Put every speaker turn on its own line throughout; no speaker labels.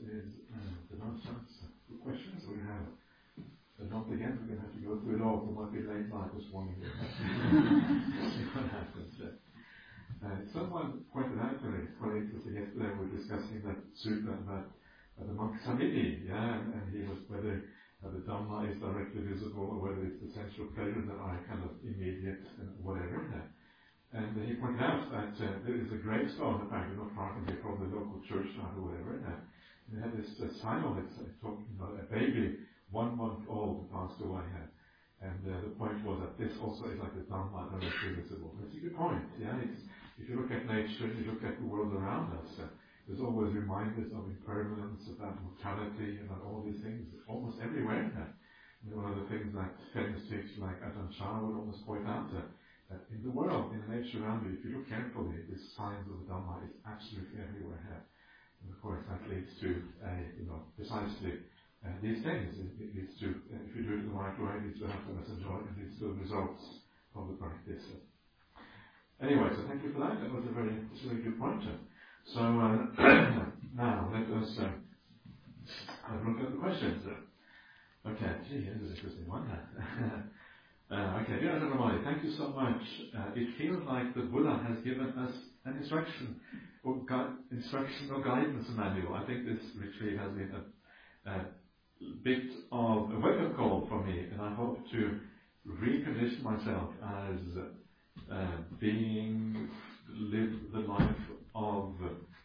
is the last chance for questions. We have not again, we're going to have to go through it all. It might be late night this morning. See what happens. Someone pointed out to me, it's quite interesting, yesterday we were discussing that sutta about the monk Samiti, and he was whether the Dhamma is directly visible or whether it's the sensual pleasures that are kind of immediate and whatever. And he pointed out that there is a gravestone, apparently not far from here, probably a local church or whatever. And they had this sign on it talking about a baby, 1 month old, passed away. And the point was that this also is like the Dhamma directly visible. It's a good point. If you look at nature, you look at the world around us, there's always reminders of impermanence, about mortality, about all these things, almost everywhere. And one of the things that famous teachers like Ajahn Chah would almost point out, that in the world, in the nature around you, if you look carefully, the signs of the Dhamma is absolutely everywhere. And of course, that leads to, precisely these things. It leads to, if you do it the right way, it leads to happiness and joy, and leads to the results of the practice. Anyway, so thank you for that. That was a very good point. So now let us have a look at the questions. Okay, gee, here's an interesting one. Okay, dear Ajahn Ramani, thank you so much. It feels like the Buddha has given us an instruction or guidance manual. I think this retreat has been a bit of a wake-up call for me, and I hope to recondition myself as live the life of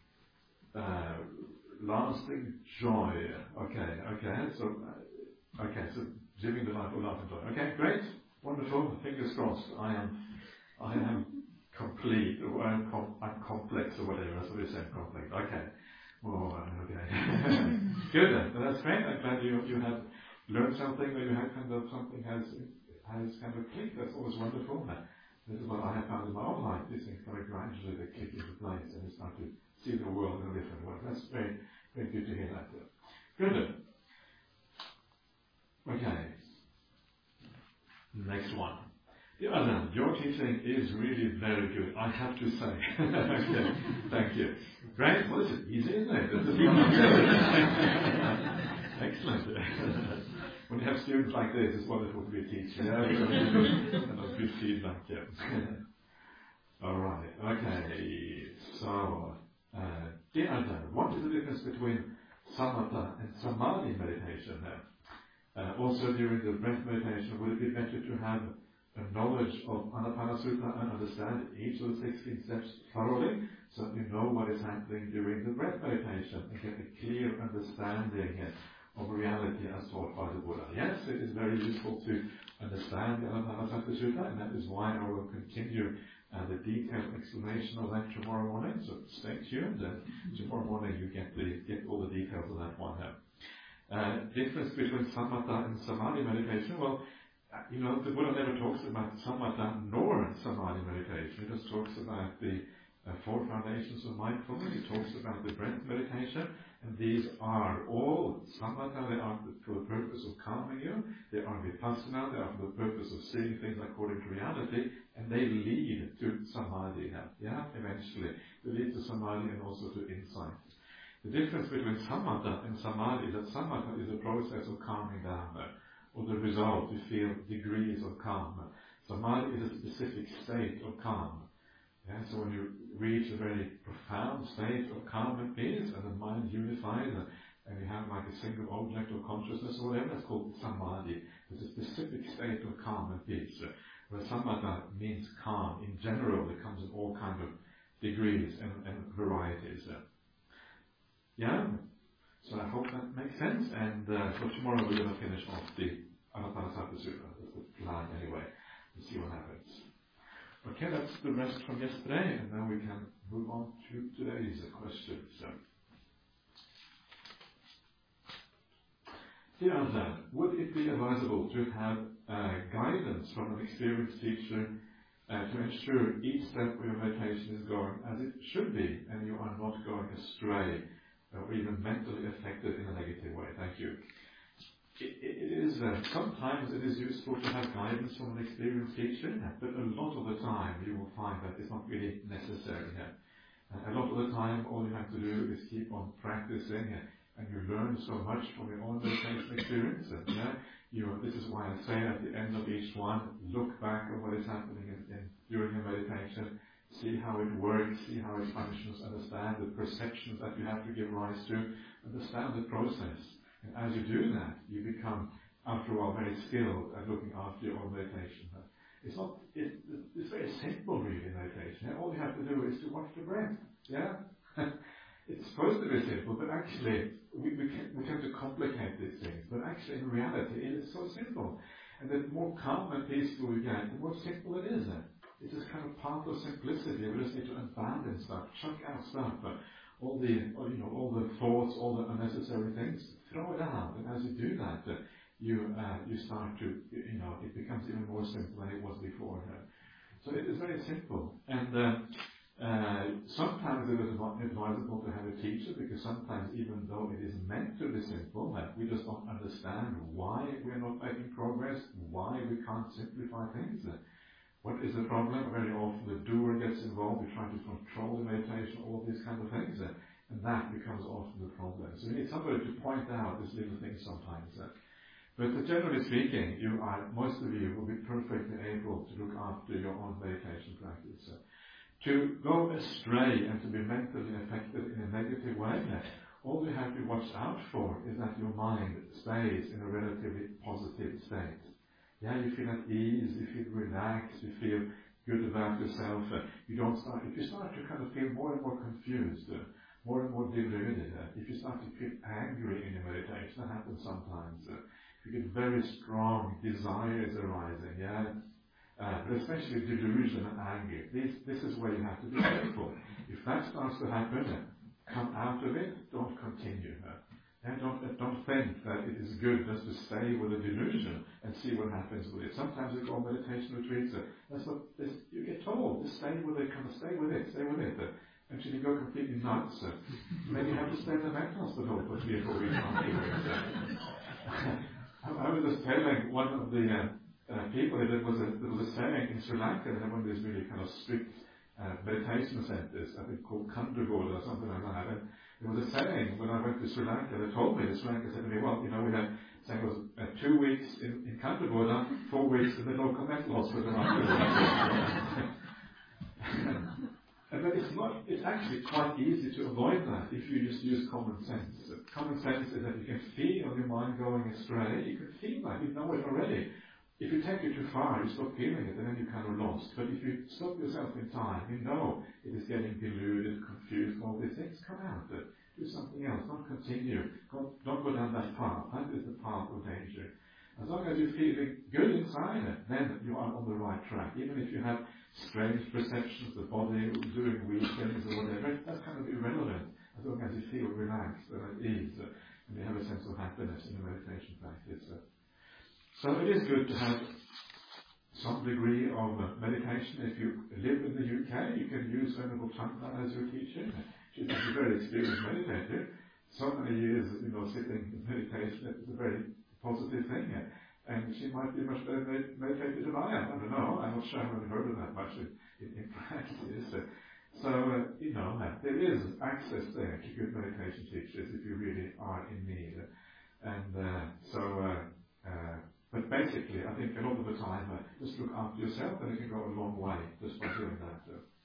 lasting joy. Okay, so living the life of lasting joy. Okay, great, wonderful. Fingers crossed. I am complete, or I'm complex, or whatever. That's what we say, complex. Okay. Oh, okay. Good then. So that's great. I'm glad you have learned something, or you have kind of something has kind of clicked. That's always wonderful. This is what I have found in my own life. These things kind of gradually they click into place, and you start to see the world in a different way. That's very, very good to hear that. Good. Okay. Next one. Yeah, Ajahn, your teaching is really very good, I have to say. Okay, thank you. Great. Well, it's easy, isn't it? Excellent. When you have students like this, it's wonderful to be a teacher. And good feedback. Yeah. All right. Okay. So, dear Ajahn, what is the difference between samatha and samadhi meditation? Also, during the breath meditation, would it be better to have a knowledge of Anapanasutta and understand each of the 16 steps thoroughly, so that you know what is happening during the breath meditation and get a clear understanding of reality as taught by the Buddha? Yes, it is very useful to understand the Anapanasutta Sutta, and that is why I will continue the detailed explanation of that tomorrow morning. So stay tuned, and tomorrow morning you get all the details of that one. Difference between samatha and samadhi meditation. Well, the Buddha never talks about samatha nor samadhi meditation. He just talks about the 4 foundations of mindfulness. He talks about the breath meditation, and these are all samatha. They are for the purpose of calming you. They are vipassana. They are for the purpose of seeing things according to reality, and they lead to samadhi. Eventually, they lead to samadhi and also to insight. The difference between samatha and samadhi is that samatha is a process of calming down, or the result, you feel degrees of calm. Samadhi is a specific state of calm. So when you reach a very profound state of calm and peace, and the mind unifies, and you have like a single object of consciousness or whatever, that's called samadhi. It's a specific state of calm and peace. Where samatha means calm. In general, it comes in all kind of degrees and varieties. So I hope that makes sense, and so tomorrow we're going to finish off the Anapanasutta Sutta. That's the plan anyway. We'll see what happens. Okay, that's the rest from yesterday, and now we can move on to today's questions. Dear Ajahn, would it be advisable to have guidance from an experienced teacher to ensure each step of your meditation is going as it should be, and you are not going astray, or even mentally affected in a negative way? Thank you. It is sometimes it is useful to have guidance from an experienced teacher, but a lot of the time you will find that it's not really necessary. A lot of the time all you have to do is keep on practicing and you learn so much from your own meditation experience. And, this is why I say at the end of each one, look back on what is happening during your meditation, see how it works, see how it functions, understand the perceptions that you have to give rise to, understand the process. And as you do that, you become, after a while, very skilled at looking after your own meditation. It's very simple, really, meditation. All you have to do is to watch the breath. Yeah? It's supposed to be simple, but actually, we tend to complicate these things. But actually, in reality, it is so simple. And the more calm and peaceful we get, the more simple it is. It's this kind of path of simplicity. We just need to abandon stuff, chuck out stuff, all the thoughts, all the unnecessary things, throw it out. And as you do that, you start to, it becomes even more simple than it was before. So it is very simple. And sometimes it is advisable to have a teacher, because sometimes, even though it is meant to be simple, we just don't understand why we are not making progress, why we can't simplify things. What is the problem? Very often the doer gets involved. We try to control the meditation, all of these kind of things, and that becomes often the problem. So you need somebody to point out these little things sometimes. But generally speaking, most of you will be perfectly able to look after your own meditation practice. To go astray and to be mentally affected in a negative way, all you have to watch out for is that your mind stays in a relatively positive state. Yeah, you feel at ease, you feel relaxed, you feel good about yourself. If you start to kind of feel more and more confused, more and more deluded, if you start to feel angry in your meditation, that happens sometimes. You get very strong desires arising, but especially delusion and anger. This is where you have to be careful. If that starts to happen, come out of it, don't continue. Don't think that it is good just to stay with a delusion and see what happens with it. Sometimes you go on meditation retreats, you get told, just stay with it, stay with it. Until you go completely nuts, then you have to stay in the mental hospital for 3 or 4 weeks afterwards. I was just telling one of the people that there was a saying in Sri Lanka, they have one of these really kind of strict meditation centers, I think called Kandagod or something like that. And there was a saying when I went to Sri Lanka, they told me, the Sri Lanka said to me, well, we had saying it was 2 weeks in Kandagod, 4 weeks in the local mental hospital afterwards. But it's actually quite easy to avoid that if you just use common sense. Common sense is that you can feel your mind going astray. You can feel that. You know it already. If you take it too far, you stop feeling it, and then you're kind of lost. But if you stop yourself in time, you know it is getting deluded, confused, all these things. Come out. Do something else. Don't continue. Don't go down that path. That is the path of danger. As long as you're feeling good inside, then you are on the right track. Even if you have strange perceptions, the body doing weird things or whatever, that's kind of irrelevant. As long as you feel relaxed and at ease, and you have a sense of happiness in the meditation practice. So it is good to have some degree of meditation. If you live in the UK, you can use Venerable Chandra as your teacher. She's a very experienced meditator. So many years, sitting in meditation, it's a very positive thing. And she might be much better meditated than I am. I don't know. I'm not sure. I haven't heard of that much in practice. So, there is access there to good meditation teachers if you really are in need. And but basically, I think a lot of the time, just look after yourself, and it can go a long way just by doing that.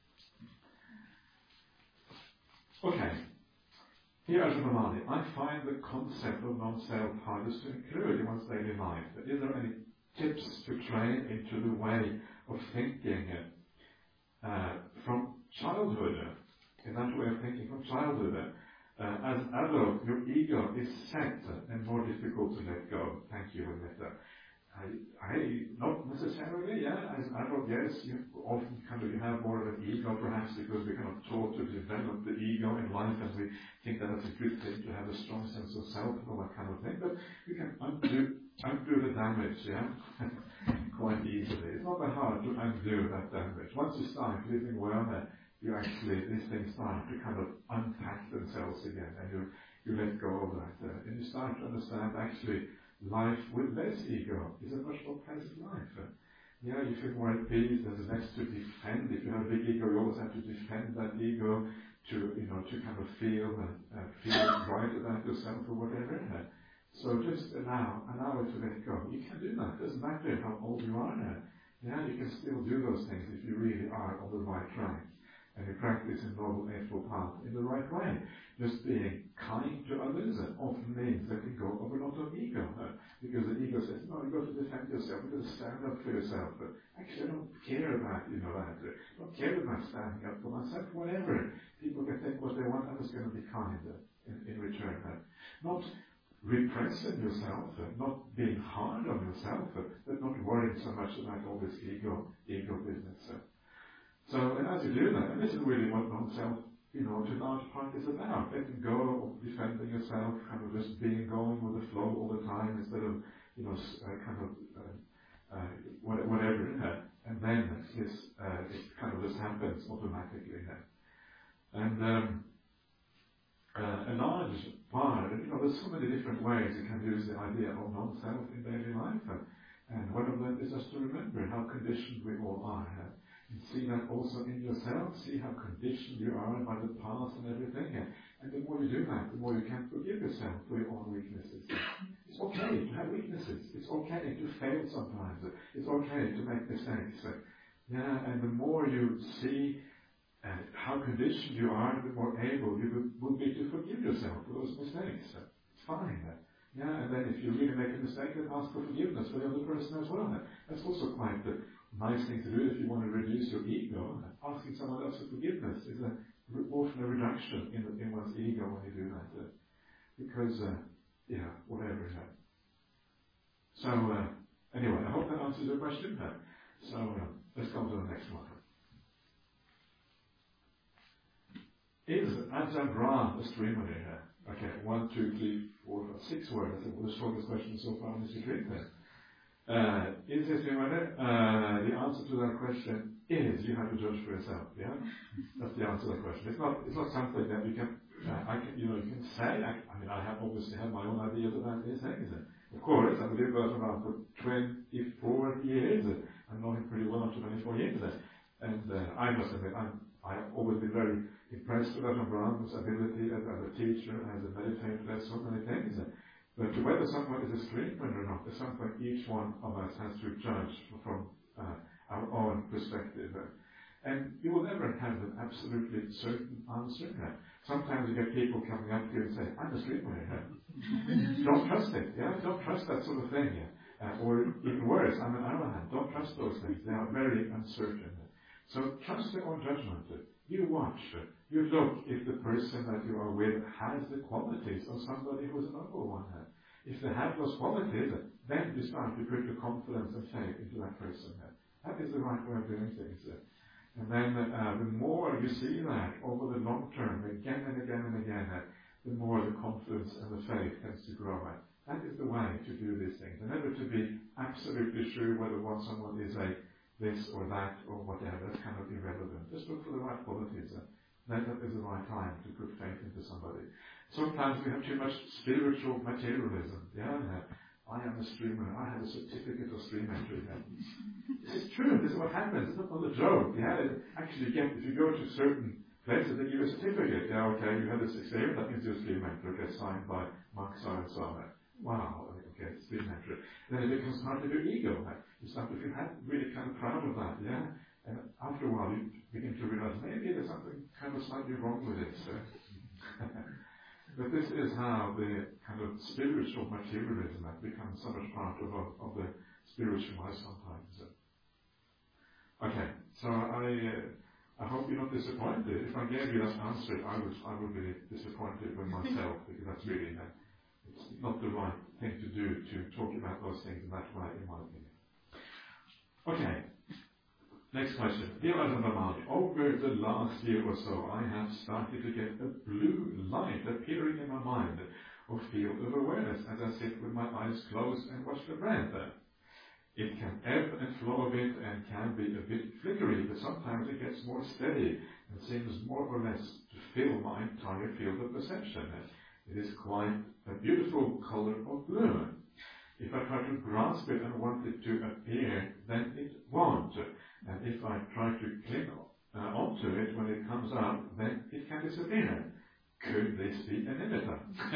Okay. Here, Ajahn, I find the concept of non-self hardest to include in one's daily life. Is there any tips to train into the way of thinking from childhood? In that way of thinking from childhood, as an adult, your ego is set and more difficult to let go. Thank you, Anita. Not necessarily, as an adult, yes, you often you have more of an ego, perhaps because we're kind of taught to develop the ego in life, and we think that that's a good thing to have a strong sense of self and all that kind of thing. But you can undo the damage, quite easily. It's not that hard to undo that damage. Once you start living well, these things start to kind of unpack themselves again, and you let go of that, and you start to understand actually life with less ego is a much more pleasant life. You feel more at peace. There's less to defend. If you have a big ego, you always have to defend that ego to kind of feel right right about yourself or whatever. So just allow it to let go. You can do that. It doesn't matter how old you are now. Yeah, you can still do those things if you really are on the right track. And you practice a Noble Eightfold Path in the right way. Just being kind to others often means letting go of a lot of ego. Because the ego says, no, you've got to defend yourself, you've got to stand up for yourself. But actually, I don't care about, that. I don't care about standing up for myself, whatever. People can think what they want, I'm just going to be kind in return. Not repressing yourself, not being hard on yourself, but not worrying so much about all this ego business. So, and as you do that, and this is really what non-self, to a large part is about, letting go of defending yourself, kind of just being going with the flow all the time instead of, whatever, and then it kind of just happens automatically. And a large part, there's so many different ways you can use the idea of non-self in daily life, and one of them is just to remember how conditioned we all are. And see that also in yourself, see how conditioned you are by the past and everything. And the more you do that, the more you can forgive yourself for your own weaknesses. It's okay to have weaknesses. It's okay to fail sometimes. It's okay to make mistakes. And the more you see how conditioned you are, the more able you will be to forgive yourself for those mistakes. It's fine. And then if you really make a mistake, then ask for forgiveness for the other person as well. That's also quite the nice thing to do if you want to reduce your ego. Asking someone else for forgiveness is often a reduction in one's ego when you do that. Because, whatever. So, anyway, I hope that answers your question. So, let's go to the next one. Is Ajahn Brahm a streamer here? Okay, 1, 2, 3, 4, 5, 6 words. I think the shortest question so far in this retreat there. Is this the answer to that question is you have to judge for yourself. Yeah, that's the answer to that question. It's not something that you can you can say. I have obviously had my own ideas about these things. Of course, I've been with around for 24 years. I know him pretty well after 24 years. And I must admit, I've always been very impressed with Ajahn Brahm's ability as a teacher, as a meditator, as so many things. But whether someone is a streamer or not is something each one of us has to judge from our own perspective. And you will never have an absolutely certain answer. Sometimes you get people coming up to you and say, I'm a streamer. Don't trust it. Don't trust that sort of thing. Or even worse, I'm an arahant. Don't trust those things. They are very uncertain. So trust your own judgment. You watch. You look if the person that you are with has the qualities of somebody who is a noble one. If they have those qualities, then you start to put your confidence and faith into that person. That is the right way of doing things. And then the more you see that over the long term, again and again and again, the more the confidence and the faith tends to grow. That is the way to do these things. And never to be absolutely sure whether what someone is a this or that or whatever. That's kind of irrelevant. Just look for the right qualities. Then that is the right time to put faith into somebody. Sometimes we have too much spiritual materialism. I am a streamer. I have a certificate of stream entry. This is true. This is what happens. It's not a joke. Actually, if you go to certain places, they give you a certificate. Okay, you had this experience. That means you're a stream entry. Okay, signed by Monk so and so. Wow. Okay, stream entry. Then it becomes part of your ego. You start to feel really kind of proud of that. And after a while, you begin to realize maybe there's something kind of slightly wrong with it. But this is how the kind of spiritual materialism that becomes so much part of the spiritual life sometimes. Okay, so I hope you're not disappointed. If I gave you that answer, I would be disappointed with myself because that's really it's not the right thing to do to talk about those things in that way, in my opinion. Okay. Next question. Dear Ajahn Brahma, over the last year or so, I have started to get a blue light appearing in my mind, or field of awareness, as I sit with my eyes closed and watch the breath. It can ebb and flow a bit and can be a bit flickery, but sometimes it gets more steady and seems more or less to fill my entire field of perception. It is quite a beautiful color of blue. If I try to grasp it and want it to appear, then it won't. And if I try to cling onto it when it comes up, then it can disappear. Could this be a nimitta?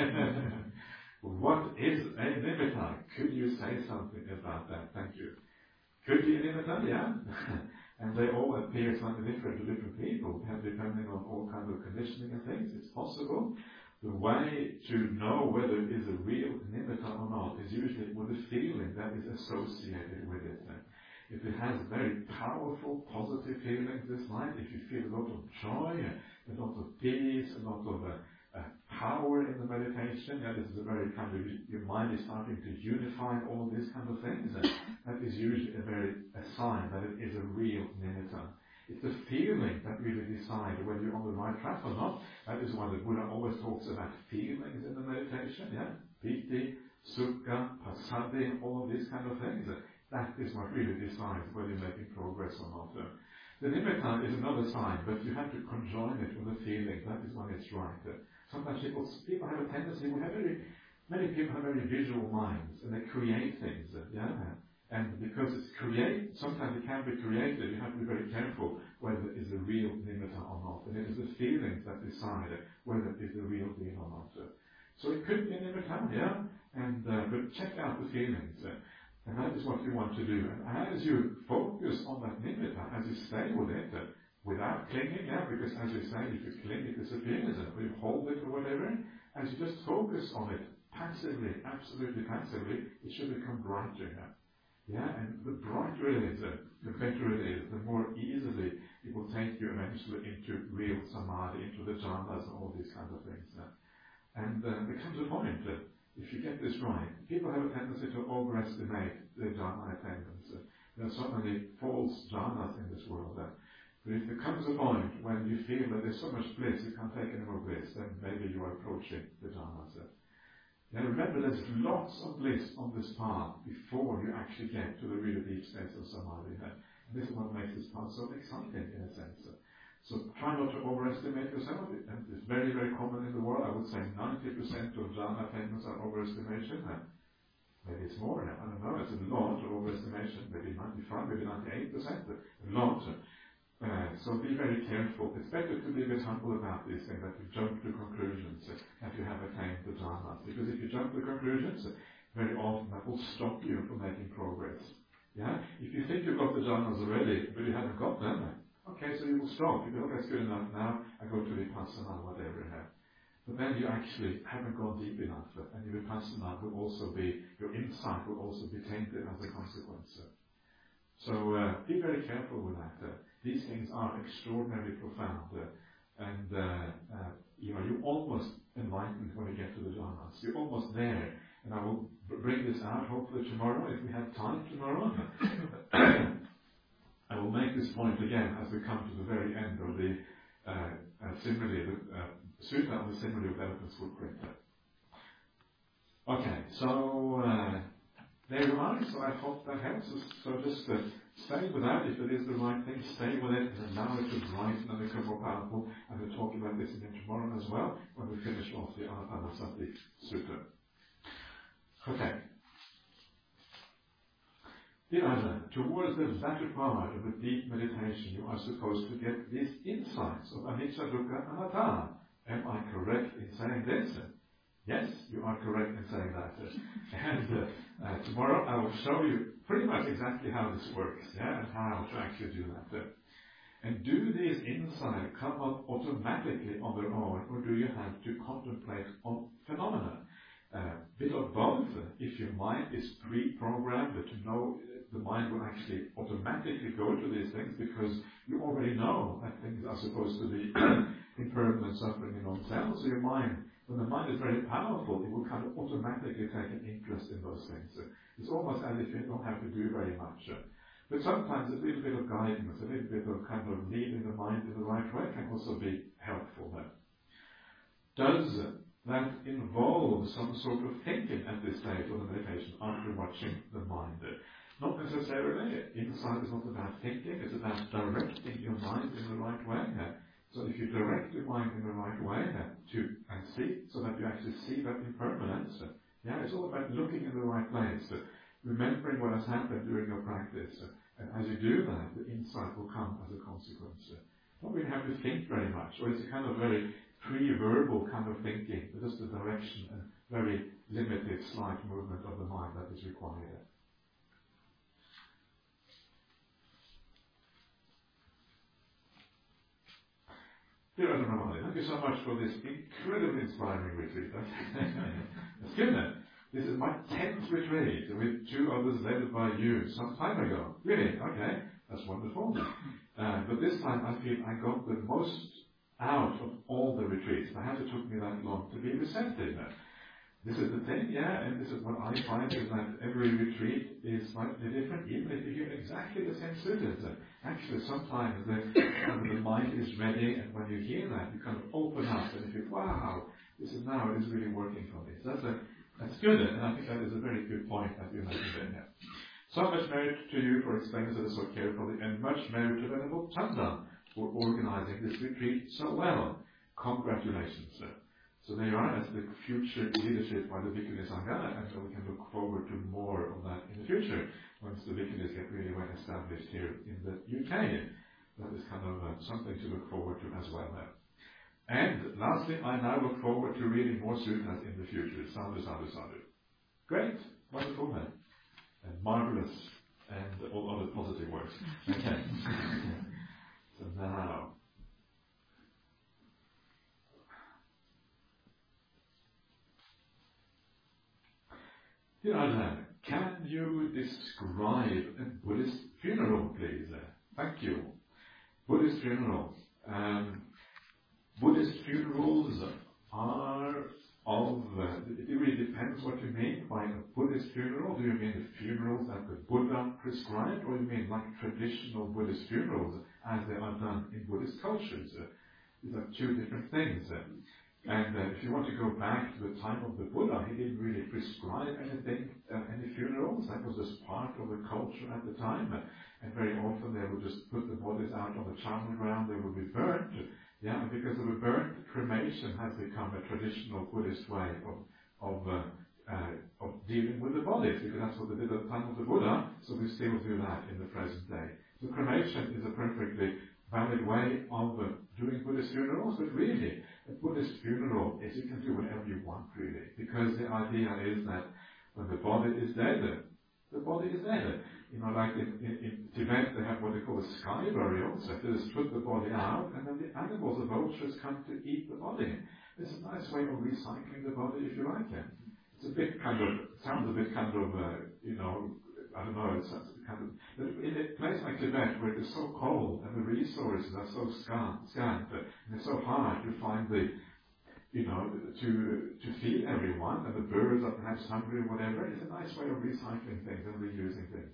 What is a nimitta? Could you say something about that? Thank you. Could be a nimitta, yeah. And they all appear slightly different to different people, depending on all kinds of conditioning and things. It's possible. The way to know whether it is a real nimitta or not is usually with the feeling that is associated with it. If it has very powerful, positive feelings this night, if you feel a lot of joy, a lot of peace, a lot of power in the meditation, this is a very kind of, your mind is starting to unify all these kind of things, that is usually a sign that it is a real nimitta. It's the feeling that really decide whether you're on the right track or not. That is why the Buddha always talks about feelings in the meditation, piti, sukha, passaddhi, all of these kind of things. That is what really decides whether you're making progress or not. The nimitta is another sign, but you have to conjoin it with a feeling. That is when it's right. Sometimes people have a tendency, many people have very visual minds, and they create things, and because sometimes it can be created, you have to be very careful whether it is a real nimitta or not. And it is the feelings that decide whether it is the real deal or not. So it could be a nimitta, but check out the feelings. And that is what you want to do. And as you focus on that nimitta, as you stay with it, without clinging, because as you say, if you cling, it disappears, or you hold it or whatever, as you just focus on it passively, absolutely passively, it should become brighter. And the brighter it is, the better it is, the more easily it will take you eventually into real samadhi, into the jhanas and all these kinds of things. And there comes a point that if you get this right, people have a tendency to overestimate the jhana attainments. There are so many false jhanas in this world. But if there comes a point when you feel that there's so much bliss, you can't take any more bliss, then maybe you are approaching the jhanas. Now remember, there's lots of bliss on this path before you actually get to the really deep states of samadhi. And this is what makes this path so exciting in a sense. So try not to overestimate yourself. And it's very, very common in the world. I would say 90% of jhana attainments are overestimation. Maybe it's more now. I don't know. It's a lot of overestimation. Maybe 95, maybe 98%. A lot. So be very careful. It's better to be a bit humble about this thing, that you jump to conclusions that you have attained the jhanas. Because if you jump to conclusions, very often that will stop you from making progress. If you think you've got the jhanas already, but you haven't got them, okay, so you will stop. You go, that's good enough now, I go to vipassana, whatever. But then you actually haven't gone deep enough, and your vipassana will also be, your insight will also be tainted as a consequence. So be very careful with that. These things are extraordinarily profound, and you're almost enlightened when you get to the jhanas. You're almost there, and I will bring this out hopefully tomorrow, if we have time tomorrow. I will make this point again as we come to the very end of the simile, the sutta on the simile of elephant's footprint. Okay, so there you are. So I hope that helps us. So just stay with that. If it is the right thing, stay with it and allow it to brighten and become more powerful. And we'll talk about this again tomorrow as well when we finish off the Anapanasati Sutta. Okay. Dear Ajahn, towards the latter part of the deep meditation, you are supposed to get these insights of anicca, dukkha, anatta. Am I correct in saying this? Yes, you are correct in saying that. And tomorrow I will show you pretty much exactly how this works, and how to actually do that. And do these insights come up automatically on their own, or do you have to contemplate on phenomena? Bit of both. If your mind is pre-programmed to know, the mind will actually automatically go to these things because you already know that things are supposed to be impermanent, suffering, and non-self. So your mind, when the mind is very powerful, it will kind of automatically take an interest in those things. It's almost as if you don't have to do very much. But sometimes a little bit of guidance, a little bit of kind of leading the mind in the right way can also be helpful. Does that involve some sort of thinking at this stage of the meditation after watching the mind? Not necessarily. Insight is not about thinking, it's about directing your mind in the right way. So if you direct your mind in the right way and see, so that you actually see that impermanence, it's all about looking in the right place, remembering what has happened during your practice. And as you do that, the insight will come as a consequence. Don't really have to think very much, or it's a kind of very pre-verbal kind of thinking, just the direction and very limited slight movement of the mind that is required. Dear Ajahn Brahmali, thank you so much for this incredibly inspiring retreat. That's good then. This is my 10th retreat with 2 others led by you some time ago. Really? Okay. That's wonderful. But this time I feel I got the most out of all the retreats. Perhaps it took me that long to be receptive. This is the thing, yeah, and this is what I find is that every retreat is slightly different, even if you hear exactly the same sutras. Actually, sometimes the mind is ready, and when you hear that, you kind of open up and you feel, wow, this is really working for me. So that's good, and I think that is a very good point that you mentioned there. So much merit to you for explaining this so carefully, and much merit to Venerable Chanda for organizing this retreat so well. Congratulations, sir. So there you are as the future leadership by the Bhikkhuni Sangha, and so we can look forward to more of that in the future once the Bhikkhunis get really well established here in the UK. That is kind of something to look forward to as well there. And lastly, I now look forward to reading more sutras in the future. Sadhu, sadhu, sadhu. Great, wonderful man, and marvelous, and all other positive words. Okay. So now. Dear Ajahn, can you describe a Buddhist funeral, please? Thank you. Buddhist funeral. Buddhist funerals are it really depends what you mean by a Buddhist funeral. Do you mean the funerals that the Buddha prescribed, or you mean like traditional Buddhist funerals as they are done in Buddhist cultures? These are 2 different things. And if you want to go back to the time of the Buddha, he didn't really prescribe anything, any funerals. That was just part of the culture at the time. And very often they would just put the bodies out on the charnel ground. They would be burnt. Yeah, and because they were burnt, cremation has become a traditional Buddhist way of dealing with the bodies, because that's what they did at the time of the Buddha. So we still do that in the present day. So cremation is a perfectly valid way of doing Buddhist funerals, but really, a Buddhist funeral is you can do whatever you want, really, because the idea is that when the body is dead, the body is dead. You know, like in Tibet, they have what they call a sky burial, so they just put the body out, and then the animals, the vultures, come to eat the body. It's a nice way of recycling the body, if you like it. It's a bit kind of, sounds a bit kind of, I don't know, it's kind of, in a place like Tibet where it is so cold and the resources are so scant and it's so hard to find to feed everyone, and the birds are perhaps hungry or whatever, it's a nice way of recycling things and reusing things.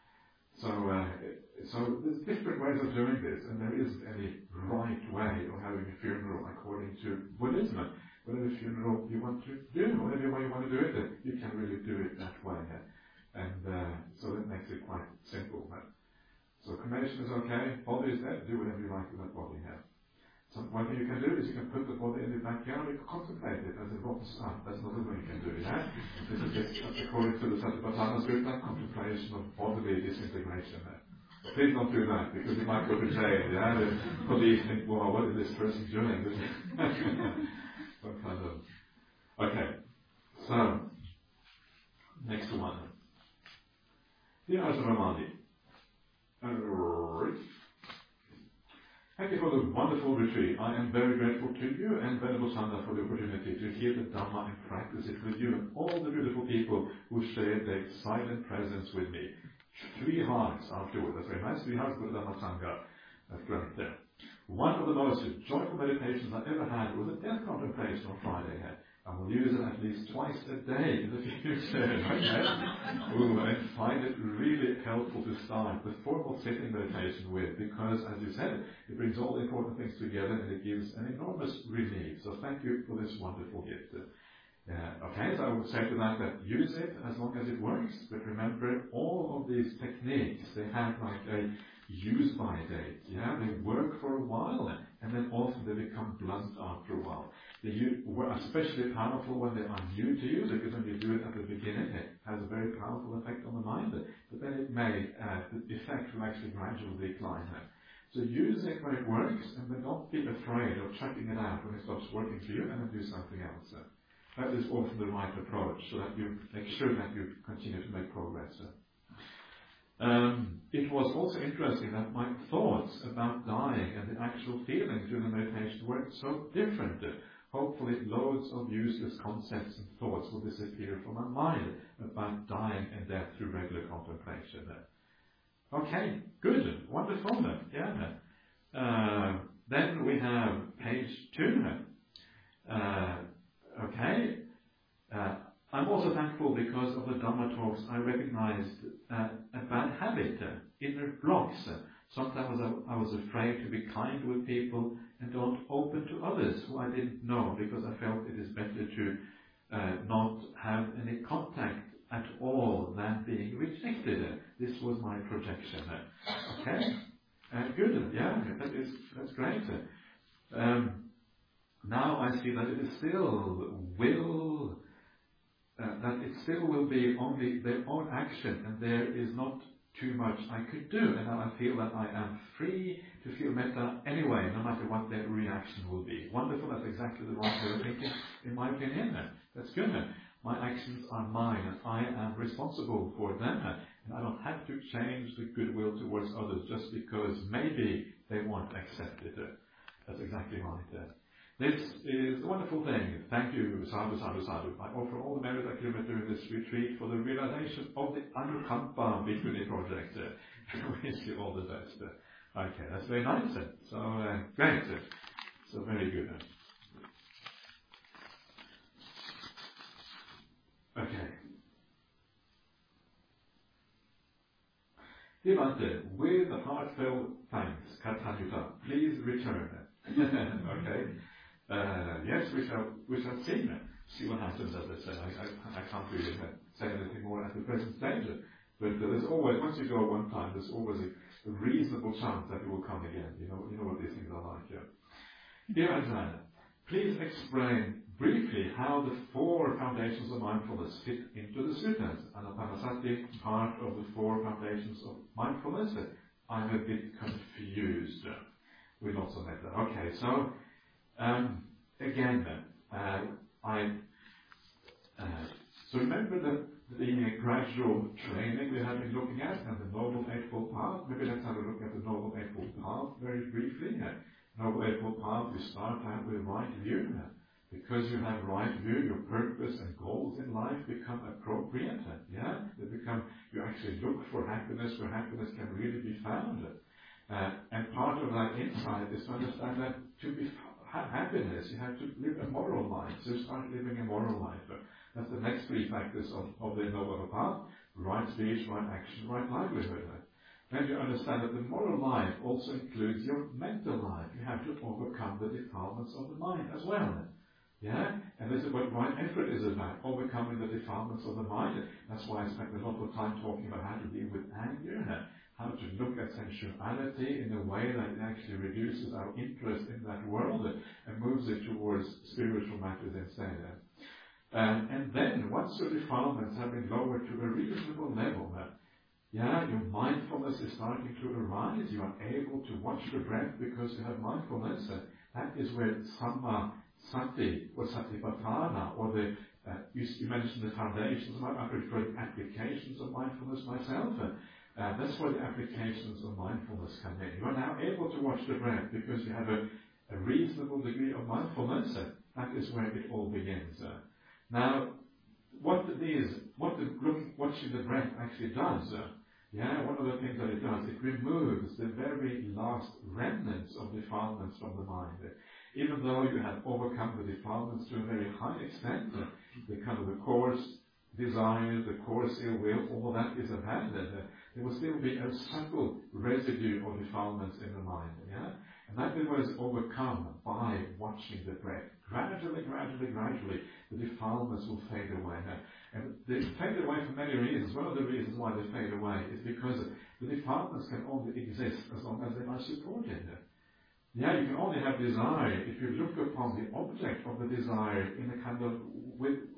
So there's different ways of doing this, and there isn't any right way of having a funeral according to Buddhism. Whatever funeral you want to do, whatever way you want to do it, you can really do it that way. And so that makes it quite simple. So cremation is okay, body is dead, do whatever you like with that body here. So one thing you can do is you can put the body in the backyard and contemplate it as a rotten sun. That's another thing you can do, yeah? This is according to the Satipatthana Sutta, contemplation of bodily disintegration. Please don't do that, because you might go to jail, yeah? The police think, wow, what is this person doing? What kind of... Okay, so, next one. Dear Ajahn Brahmali, thank you for the wonderful retreat. I am very grateful to you and Venerable Chanda for the opportunity to hear the Dhamma and practice it with you and all the beautiful people who shared their silent presence with me. 3 hearts afterwards. That's very nice. 3 hearts for the Dhamma Sangha. That's great there. One of the most joyful meditations I ever had was a death contemplation on Friday. I will use it at least twice a day in the future. And find it really helpful to start the formal sitting meditation with, because, as you said, it brings all the important things together and it gives an enormous relief. So thank you for this wonderful gift. Okay, so I would say to that use it as long as it works, but remember all of these techniques, they have like a use-by date. Yeah, they work for a while, and then also they become blunt after a while. They were especially powerful when they are new to you, because when you do it at the beginning, it has a very powerful effect on the mind, but then the effect will actually gradually decline. So use it when it works, and then don't be afraid of chucking it out when it stops working for you, and then do something else. That is often the right approach, so that you make sure that you continue to make progress. It was also interesting that my thoughts about dying and the actual feelings during the meditation were so different. Hopefully loads of useless concepts and thoughts will disappear from my mind about dying and death through regular contemplation. Okay, good, wonderful. Yeah. Then we have page 2. Okay. I'm also thankful because of the Dhamma talks I recognized a bad habit, inner blocks. Sometimes I was afraid to be kind with people and don't open to others who I didn't know, because I felt it is better to not have any contact at all than being rejected. This was my projection. Okay, good. Yeah, that's great. Now I see that it still will be only their own action, and there is not too much I could do. And now I feel that I am free to feel metta anyway, no matter what their reaction will be. Wonderful. That's exactly the right way of thinking, in my opinion. That's good. My actions are mine, and I am responsible for them. And I don't have to change the goodwill towards others just because maybe they won't accept it. That's exactly right. This is a wonderful thing. Thank you, sadhu, sadhu, sadhu. I offer all the merit I can during this retreat for the realization of the Anukampa Bhikkhuni project. I wish you all the best. Okay, that's very nice. So, great. So, very good. Okay. Devante, with heartfelt thanks, Katanyuta, please return. Okay. Yes, we shall see what happens, as I said. I can't really say anything more at the present stage. But there's always, once you go one time, there's always a reasonable chance that you will come again. You know what these things are like. Dear Ajahn, please explain briefly how the 4 foundations of mindfulness fit into the suttas. Anapanasati, part of the 4 foundations of mindfulness. I'm a bit confused with lots of metta. Okay, so again, so remember the gradual training we have been looking at, and the Noble Eightfold Path. Maybe let's have a look at the Noble Eightfold Path very briefly. Noble Eightfold Path, you start out with right view. Because you have right view, your purpose and goals in life become appropriate. Yeah, you actually look for happiness where happiness can really be found. And part of that insight is to understand that to have happiness, you have to live a moral life. So start living a moral life. That's the next 3 factors of the Noble Path: right speech, right action, right livelihood. Then you understand that the moral life also includes your mental life. You have to overcome the defilements of the mind as well. Yeah? And this is what right effort is about, overcoming the defilements of the mind. That's why I spent a lot of time talking about how to deal with anger, how to look at sensuality in a way that it actually reduces our interest in that world and moves it towards spiritual matters instead. And then, once your defilements have been lowered to a reasonable level, your mindfulness is starting to arise. You are able to watch the breath because you have mindfulness. That is where Samma Sati or Satipatthana, or you mentioned the foundations. I prefer the applications of mindfulness myself. That's where the applications of mindfulness come in. You are now able to watch the breath because you have a reasonable degree of mindfulness. That is where it all begins. Now, watching the breath actually does. One of the things that it does, it removes the very last remnants of defilements from the mind. Even though you have overcome the defilements to a very high extent, the kind of the coarse desire, the coarse ill will, all that is abandoned. There will still be a subtle residue of defilements in the mind. And that was overcome by watching the breath. Gradually, the defilements will fade away. And they fade away for many reasons. One of the reasons why they fade away is because the defilements can only exist as long as they are supported. You can only have desire if you look upon the object of the desire in a kind of with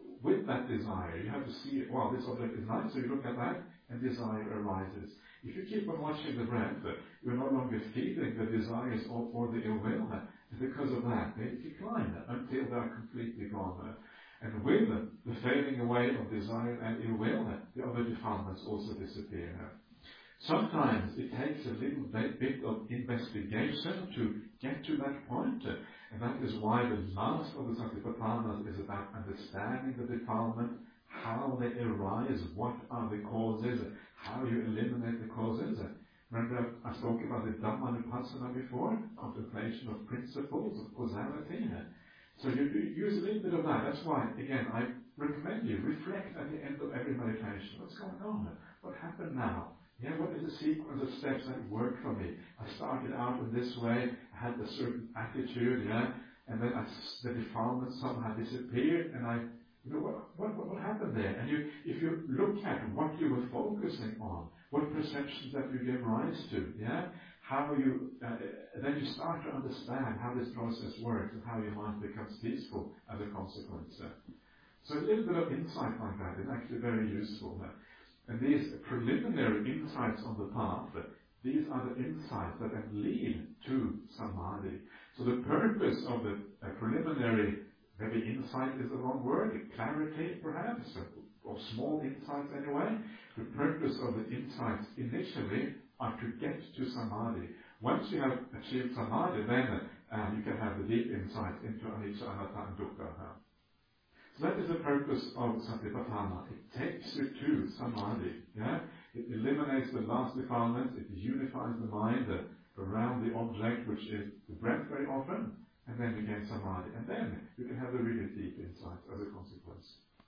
that desire. You have to see, wow, this object is nice, so you look at that, and desire arises. If you keep on watching the breath, you're no longer feeling the desires or the ill will, and because of that, they decline until they are completely gone. And with the fading away of desire and ill will, the other defilements also disappear. Sometimes it takes a little bit of investigation to get to that point, and that is why the last of the Satipatthanas is about understanding the defilement, how they arise, what are the causes, how you eliminate the causes. Remember, I spoke about the Dhammanupassana before, contemplation of principles of causality. So you use a little bit of that. That's why, again, I recommend you reflect at the end of every meditation. What's going on? What happened now? Yeah, what is the sequence of steps that worked for me? I started out in this way, I had a certain attitude, and then the defilement somehow disappeared, and what happened there? And if you look at what you were focusing on, what perceptions that you gave rise to, how you, then you start to understand how this process works and how your mind becomes peaceful as a consequence. So a little bit of insight like that is actually very useful. And these preliminary insights on the path, these are the insights that then lead to samadhi. So the purpose of the preliminary, maybe insight is the wrong word, clarity perhaps, or small insights anyway. The purpose of the insights initially are to get to samadhi. Once you have achieved samadhi, then you can have the deep insight into anicca, anatta, and dukkha. So that is the purpose of Satipatthana. It takes you to samadhi. It eliminates the last defilement. It unifies the mind around the object, which is the breath very often, and then you gain samadhi. And then you can have the really deep insights as a consequence.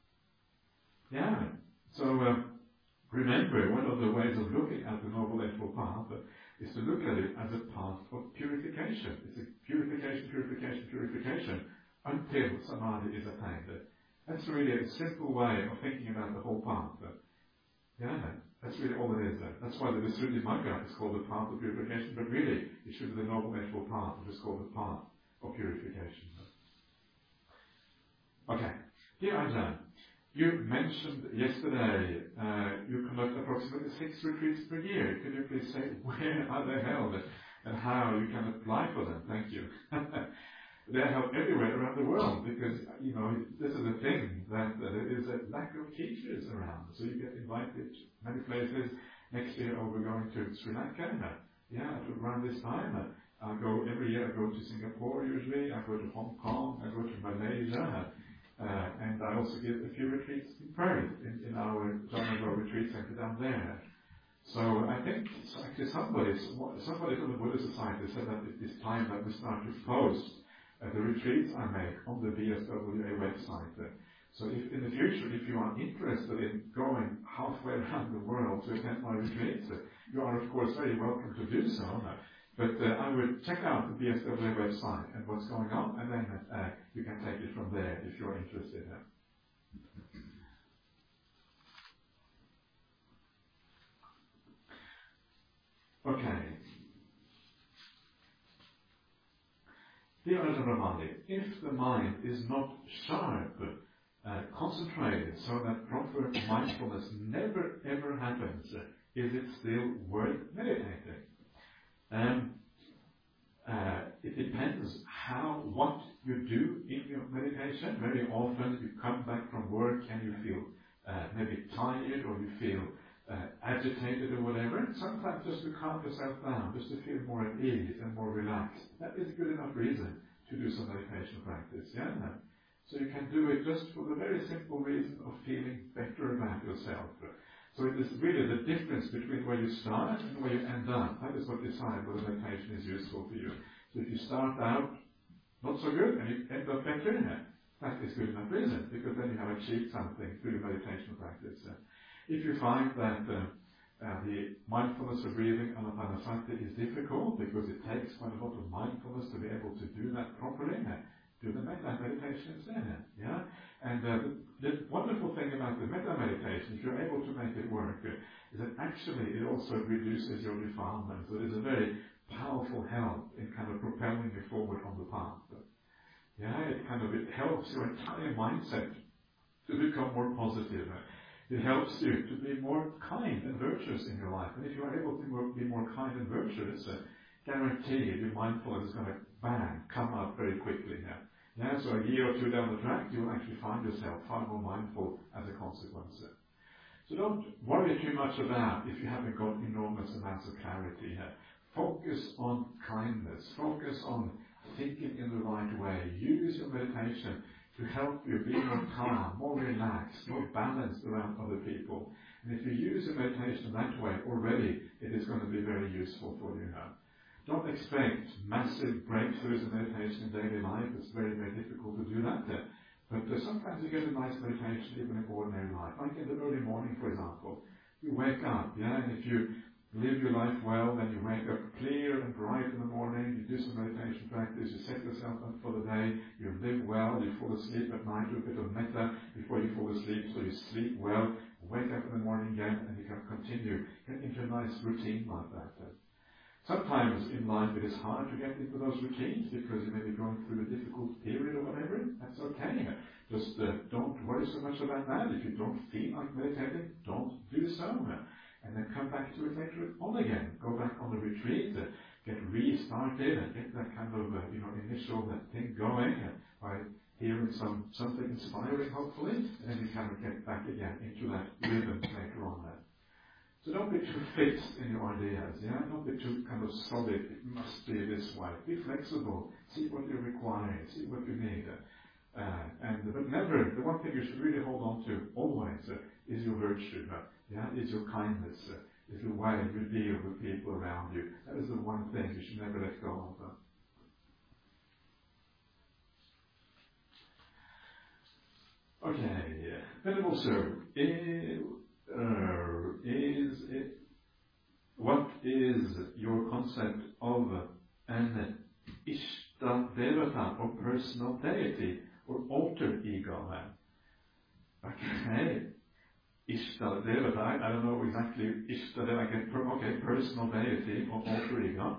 So remember, one of the ways of looking at the Noble Eightfold Path is to look at it as a path of purification. It's a purification until samadhi is attained. That's really a simple way of thinking about the whole path. That's really all it is. That's why the Visuddhimagga is called the path of purification, but really it should be the Noble Eightfold Path, which is called the path of purification. Okay. Dear Ajahn, you mentioned yesterday you conduct approximately 6 retreats per year. Could you please say where are they held and how you can apply for them? Thank you. They're held everywhere around the world because, this is a thing that there is a lack of teachers around. So you get invited to many places. Next year we're going to Sri Lanka. Around this time. Every year I go to Singapore usually. I go to Hong Kong. I go to Malaysia. And I also give a few retreats in Perth in our Janagore retreat center down there. So I think actually somebody from the Buddhist Society said that it is time that we start to post the retreats I make on the BSWA website. So if in the future, if you are interested in going halfway around the world to attend my retreats, you are of course very welcome to do so. But I would check out the BSWA website and what's going on, and then you can take it from there if you're interested. Okay. Dear Ajahn Brahmali, if the mind is not sharp, concentrated, so that proper mindfulness never ever happens, is it still worth meditating? It depends what you do in your meditation. Very often you come back from work and you feel maybe tired or you feel agitated or whatever. And sometimes just to calm yourself down, just to feel more at ease and more relaxed. That is a good enough reason to do some meditation practice. So you can do it just for the very simple reason of feeling better about yourself. So it is really the difference between where you start and where you end up. That is what decides whether meditation is useful for you. So if you start out not so good and you end up better, that is good enough reason, because then you have achieved something through your meditation practice. If you find that the mindfulness of breathing, anapanasati, is difficult because it takes quite a lot of mindfulness to be able to do that properly, do the metta meditation instead. And the wonderful thing about the metta meditation, if you're able to make it work, is that actually it also reduces your defilement. So it is a very powerful help in kind of propelling you forward on the path. It helps your entire mindset to become become more positive. It helps you to be more kind and virtuous in your life. And if you are able to be more kind and virtuous, guaranteed your mindfulness is going to, bang, come up very quickly. Yeah, so a year or two down the track, you will actually find yourself far more mindful as a consequence. So don't worry too much about if you haven't got enormous amounts of clarity here. Focus on kindness. Focus on thinking in the right way. Use your meditation to help you be more calm, more relaxed, more balanced around other people. And if you use your meditation that way already, it is going to be very useful for you now. Don't expect massive breakthroughs in meditation in daily life. It's very, very difficult to do that. But sometimes you get a nice meditation even in ordinary life. Like in the early morning, for example. You wake up, and if you live your life well, then you wake up clear and bright in the morning, you do some meditation practice, you set yourself up for the day, you live well, you fall asleep at night, do a bit of metta before you fall asleep, so you sleep well, wake up in the morning again, and you can continue, get into a nice routine like that. Sometimes in life it is hard to get into those routines because you may be going through a difficult period or whatever. That's okay. Just don't worry so much about that. If you don't feel like meditating, don't do so. And then come back to it later on again. Go back on the retreat, get restarted and get that kind of initial thing going by hearing something inspiring hopefully, and then you kind of get back again into that rhythm later on. So don't be too fixed in your ideas, Don't be too kind of solid, it must be this way. Be flexible, see what you require, see what you need. But never, the one thing you should really hold on to always is your virtue, is your kindness, is the way you deal with people around you. That is the one thing you should never let go of. Okay, Venerable Sir, what is your concept of an Ishtadevata, or personal deity, or alter ego? Okay, Ishtadevata, I don't know exactly Ishtadevata, okay, personal deity or alter ego.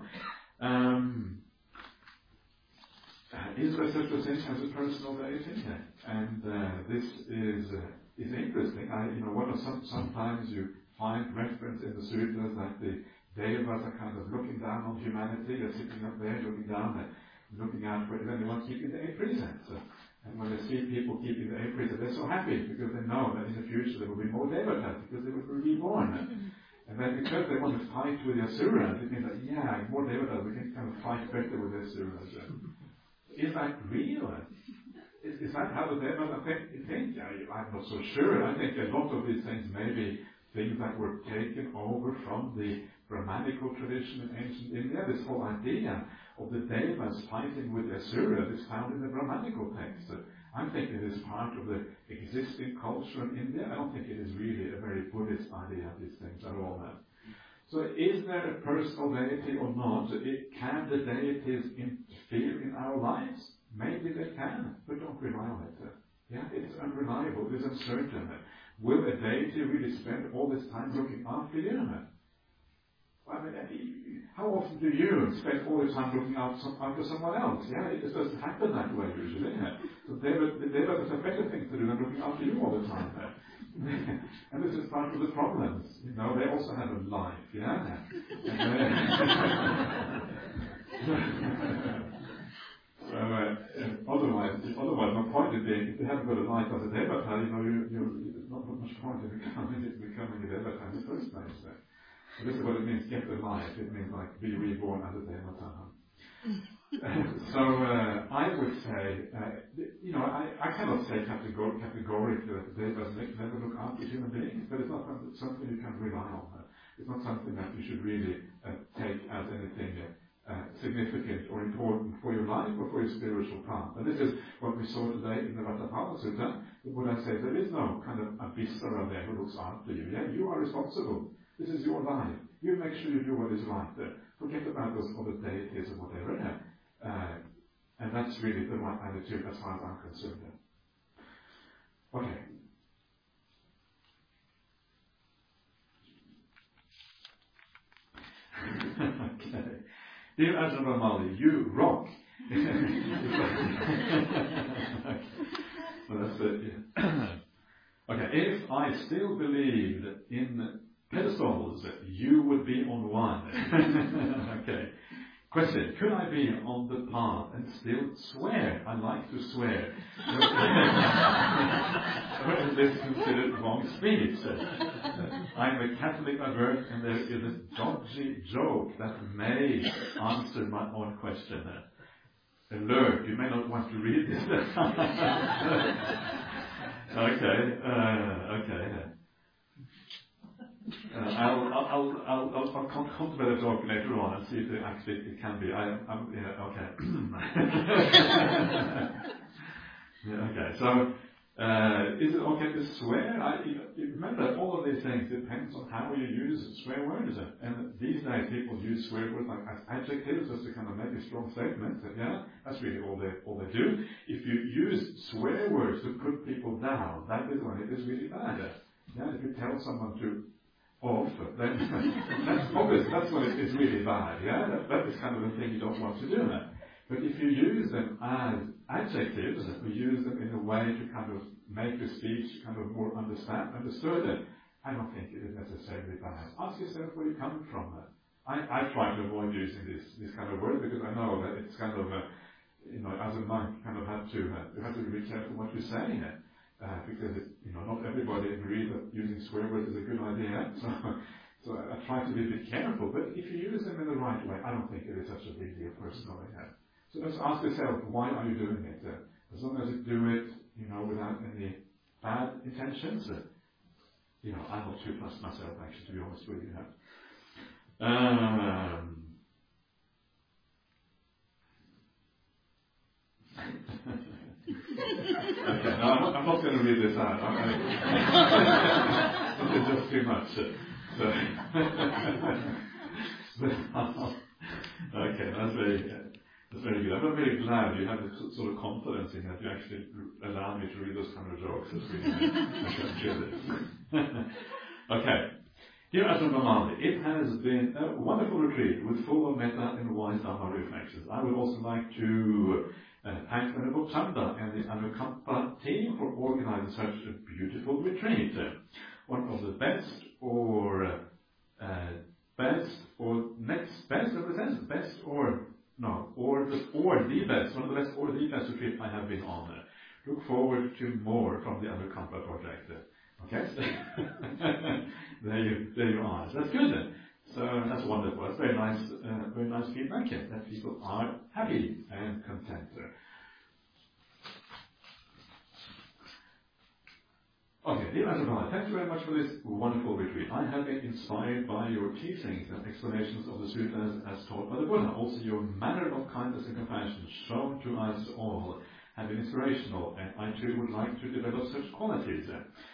Is there such a thing as a personal deity? And this is interesting. Sometimes you find reference in the sutras that the devas are kind of looking down on humanity. They're sitting up there looking down and looking out for anyone keeping the 8 precepts. And when they see people keeping the 8 precepts, they're so happy because they know that in the future there will be more devatas because they will be reborn. And then because they want to fight with the asuras, it means that, more devatas, we can kind of fight better with the asuras. Is that real? Is that how the devas think? I'm not so sure. I think a lot of these things may be things that were taken over from the Brahmanical tradition in ancient India. This whole idea of the devas fighting with the asuras is found in the Brahmanical text. I think it is part of the existing culture in India. I don't think it is really a very Buddhist idea, these things at all. So is there a personal deity or not? Can the deities interfere in our lives? Maybe they can, but don't rely on it. It's unreliable, it's uncertain. Will a deity really spend all this time looking after you? How often do you spend all the time looking after someone else? It just doesn't happen that way usually. So the devas have better things to do than looking after you all the time. And this is part of the problems. They also have a life. So otherwise, my point is being, if you haven't got a life as a devata, you're not much point in becoming a devata in the first place. So this is what it means, get a life. It means like be reborn as a devata. So I would say, I cannot say categorically that the devas never look after human beings, but it's not something you can rely on. It's not something that you should really take as anything significant or important for your life or for your spiritual path. And this is what we saw today in the Vatapala Sutta. The Buddha says there is no kind of abhisara there who looks after you. You are responsible. This is your life. You make sure you do what is right there. Forget about those other deities or whatever. And that's really the right attitude as far as I'm concerned. Okay. Okay. Dear Ajahn Brahmali, you rock. So that's it. Okay, if I still believed in pedestals, you would be on one. Okay. Question, could I be on the path and still swear? I like to swear. Or is this considered wrong speech? I'm a Catholic by birth, and there is a dodgy joke that may answer my own question. Alert, you may not want to read this. Okay. I'll contemplate the talk later on and see if it can be. Okay. Okay. So, is it okay to swear? Remember, all of these things depends on how you use swear words. And these days, people use swear words like as adjectives just to kind of make a strong statement. Yeah, that's really all they do. If you use swear words to put people down, that is when it is really bad. Yeah, if you tell someone to off, then that's obvious. That's when it is really bad. Yeah, that is kind of the thing you don't want to do. But if you use them as adjectives, we use them in a way to kind of make the speech kind of more understood, I don't think it is necessarily bad. Ask yourself where you're coming from. I try to avoid using this kind of word because I know that it's kind of, as a monk, you kind of have to be careful what you say. Because not everybody agrees that using swear words is a good idea. So I try to be a bit careful. But if you use them in the right way, I don't think it is such a big deal personally. So just ask yourself, why are you doing it? As long as you do it, without any bad intentions. I'm not too fussed myself, actually, to be honest with you. Okay, no, I'm not going to read this out. It's just too much. Okay, that's very good. I'm very glad you have this sort of confidence in that you actually allow me to read those kind of jokes. That's really good. Okay. Dear Ajahn Brahmali, it has been a wonderful retreat with full of metta and wise Dhamma reflections. I would also like to thank Venerable Chanda and the Anukampa team for organizing such a beautiful retreat. One of the best or next best represents best or the best, one of the best or the best retreat I have been on. Look forward to more from the Anukampa project. Okay, there you are. So that's good. So that's wonderful. That's very nice feedback. That people are happy and content. Okay, dear Ajahn, thank you very much for this wonderful retreat. I have been inspired by your teachings and explanations of the sutras as taught by the Buddha. Also, your manner of kindness and compassion shown to us all have been inspirational, and I too would like to develop such qualities.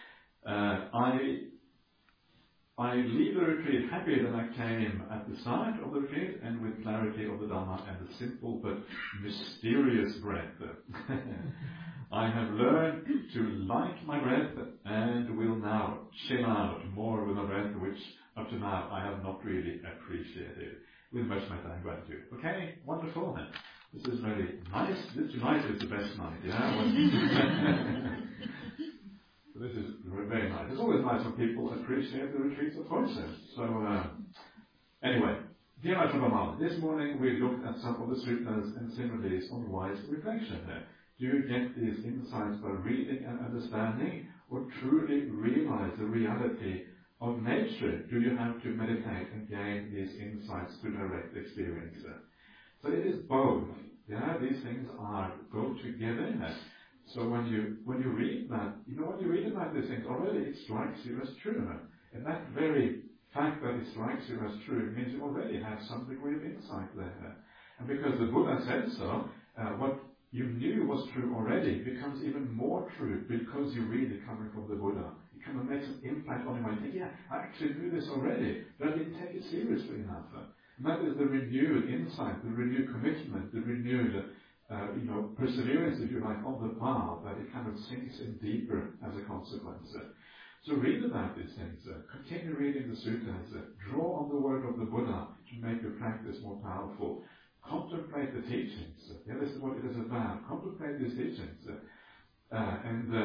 I leave the retreat happier than I came at the start of the retreat, and with clarity of the Dhamma and the simple but mysterious breath. I have learned to like my breath and will now chill out more with my breath, which up to now I have not really appreciated. With much metta and gratitude. Okay, wonderful. This is very nice. Tonight is the best night, yeah? This is very nice. It's always nice when people appreciate the retreats of course. So, anyway, dear Ajahn Brahmali, this morning we looked at some of the sutras and similes on wise reflection. Do you get these insights by reading and understanding, or truly realize the reality of nature? Do you have to meditate and gain these insights through direct experience? So it is both. Yeah, these things go together. So when you read that, when you read about these things, already it strikes you as true. And that very fact that it strikes you as true means you already have some degree of insight there. And because the Buddha said so, what you knew was true already becomes even more true because you read it coming from the Buddha. It kind of makes an impact on your mind. You think, yeah, I actually knew this already, but I didn't take it seriously enough. And that is the renewed insight, the renewed commitment, the renewed perseverance, if you like, on the path, that it kind of sinks in deeper as a consequence. So read about these things, continue reading the sutras, draw on the word of the Buddha to make your practice more powerful. Contemplate the teachings. Yeah, this is what it is about. Contemplate these teachings. And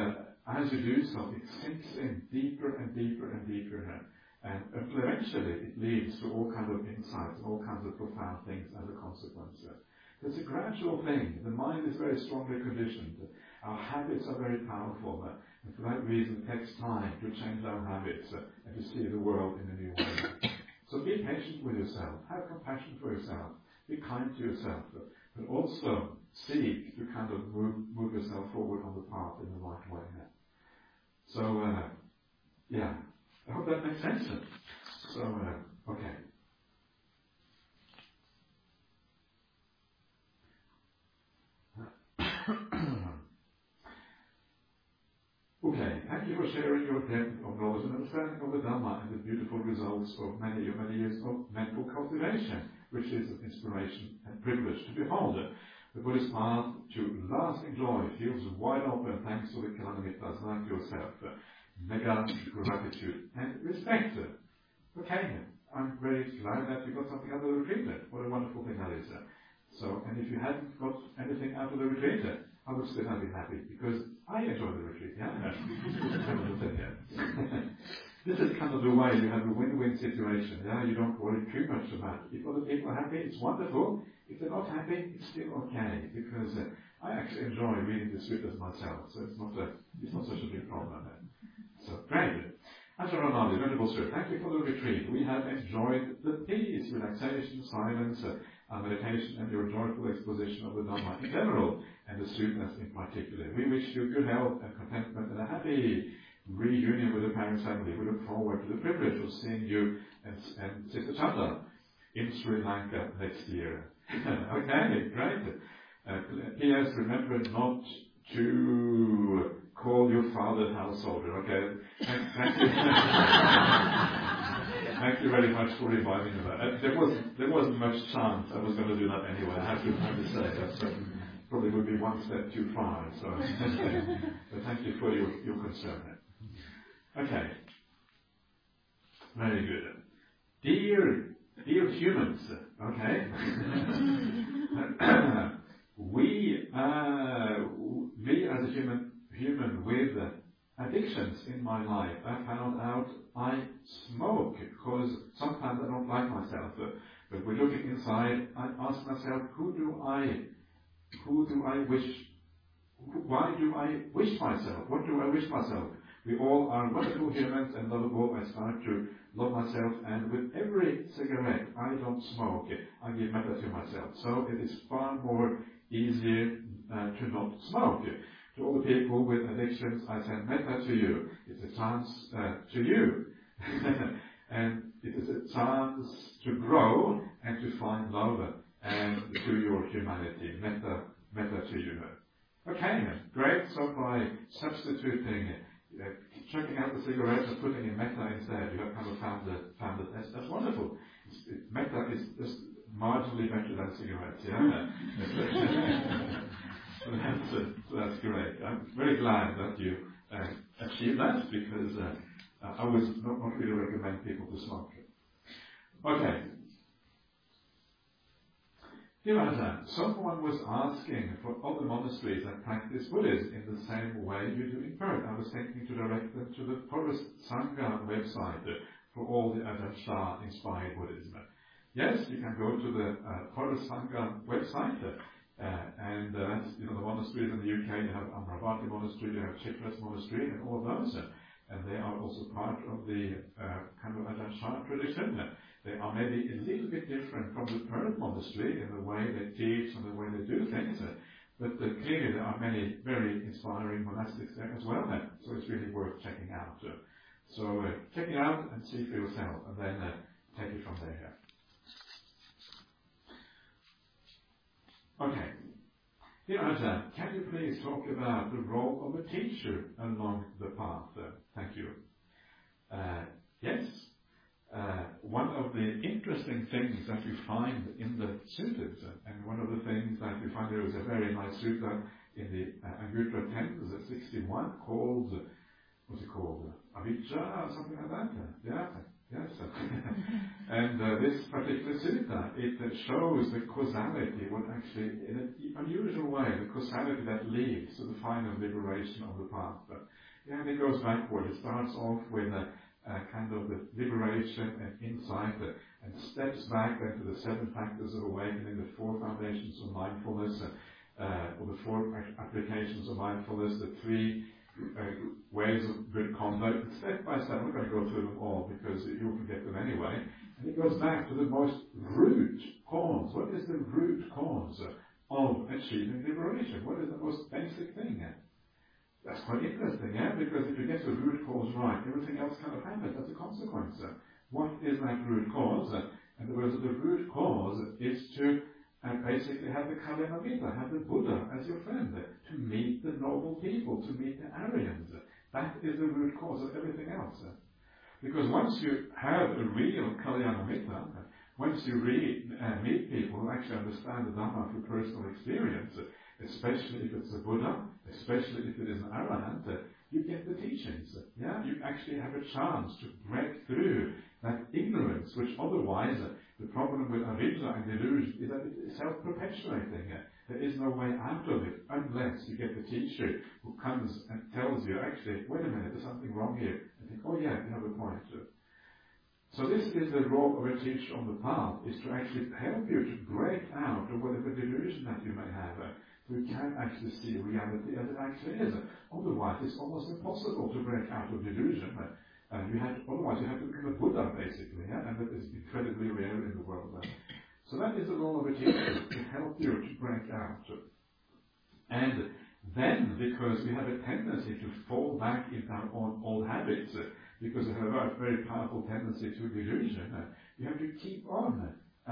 as you do so, it sinks in deeper and deeper and deeper, and eventually it leads to all kinds of insights and all kinds of profound things as a consequence. It's a gradual thing. The mind is very strongly conditioned. Our habits are very powerful, and for that reason it takes time to change our habits and to see the world in a new way. So be patient with yourself, have compassion for yourself, be kind to yourself, but also seek to kind of move yourself forward on the path in the right way. So, yeah, I hope that makes sense. So, okay. Okay, thank you for sharing your depth of knowledge and understanding of the Dhamma and the beautiful results of many years of mental cultivation, which is an inspiration and privilege to behold. The Buddhist path to lasting joy feels wide open thanks to the Kalanimittas like yourself. Mega gratitude and respect. Okay, I'm very glad that you got something out of the retreat. What a wonderful thing that is. So, and if you hadn't got anything out of the retreat, I would still have been happy because I enjoy the retreat. Yeah, this is kind of the way you have a win-win situation. Yeah, you don't worry too much about it. If other people are happy, it's wonderful. If they're not happy, it's still okay because I actually enjoy reading the sutras myself, so it's not such a big problem. So great. Ajahn Ramadi, Venerable Sir, thank you for the retreat. We have enjoyed the peace, relaxation, silence, meditation, and your joyful exposition of the Dhamma in general, and the sutras in particular. We wish you good health and contentment and a happy reunion with the parent family. We look forward to the privilege of seeing you and Sister Chanda in Sri Lanka next year. Okay, great. P.S. Remember not to call your father householder. Okay, thank you. Thank you very much for reminding me of that. There wasn't much chance I was going to do that anyway. I have to say that probably would be one step too far. So, but thank you for your concern. Okay, very good. Dear humans, okay. we as a human with addictions in my life, I found out I smoke because sometimes I don't like myself. But we're looking inside, I ask myself, why do I wish myself? What do I wish myself? We all are wonderful humans and lovable. I start to love myself, and with every cigarette I don't smoke, I give metta to myself. So it is far more easier to not smoke. To all the people with addictions, I send metta to you. It's a chance to you. And it is a chance to grow and to find love and to your humanity. Metta to you. Okay, great. So by substituting, checking out the cigarette and putting in metta instead, you have kind of found it. That's wonderful. Metta is just marginally better than cigarettes, yeah? So that's great. I'm very glad that you achieved that because I would not really recommend people to smoke. Okay. Dear Ajahn, someone was asking for other monasteries that practice Buddhism in the same way you do in Perth. I was thinking to direct them to the Forest Sangha website for all the Ajahn Chah inspired Buddhism. Yes, you can go to the Forest Sangha website. And that's, the monasteries in the UK. You have Amaravati Monastery, you have Chitras Monastery, and all of those. And they are also part of the kind of Ajahn Chah tradition. They are maybe a little bit different from the Perth Monastery in the way they teach and the way they do things. But clearly there are many very inspiring monastics there as well. So it's really worth checking out. So check it out and see for yourself, and then take it from there. Okay. Dear Ajahn, can you please talk about the role of a teacher along the path? Thank you. Yes. One of the interesting things that you find in the sutras, and one of the things that you find, there is a very nice sutta in the Anguttara 10, 61, called, what's it called? Avijja or something like that? Yeah. Yes. And this particular sutta, it shows the causality, what actually, in an unusual way, the causality that leads to the final liberation of the path. Yeah, and it goes backward. It starts off with a kind of the liberation and insight, and steps back then to the 7 factors of awakening, the 4 foundations of mindfulness, or the 4 applications of mindfulness, the 3 ways of good conduct. Step by step, I'm not going to go through them all because you'll forget them anyway. And it goes back to the most root cause. What is the root cause of achieving liberation? What is the most basic thing? That's quite interesting, yeah? Because if you get the root cause right, everything else kind of happens as a consequence. What is that root cause? And the root cause is to basically have the Kalyanamita, have the Buddha as your friend, to meet the noble people, to meet the Aryans. That is the root cause of everything else. Because once you have a real Kalyanamita, once you meet people who actually understand the Dhamma through personal experience, especially if it's a Buddha, especially if it is an Arahant, you get the teachings. Yeah, you actually have a chance to break through that ignorance, which otherwise, the problem with avidya and delusion is that it is self-perpetuating. There is no way out of it unless you get the teacher who comes and tells you, actually, wait a minute, there's something wrong here. And think, oh yeah, you have a point. So this is the role of a teacher on the path, is to actually help you to break out of whatever delusion that you may have. So you can actually see reality as it actually is. Otherwise, it's almost impossible to break out of delusion. Otherwise, you have to become a Buddha, basically, yeah? And that is incredibly rare in the world. So that is the role of a teacher, to help you to break out. And then, because we have a tendency to fall back into our own old habits, because we have a very powerful tendency to delusion, you have to keep on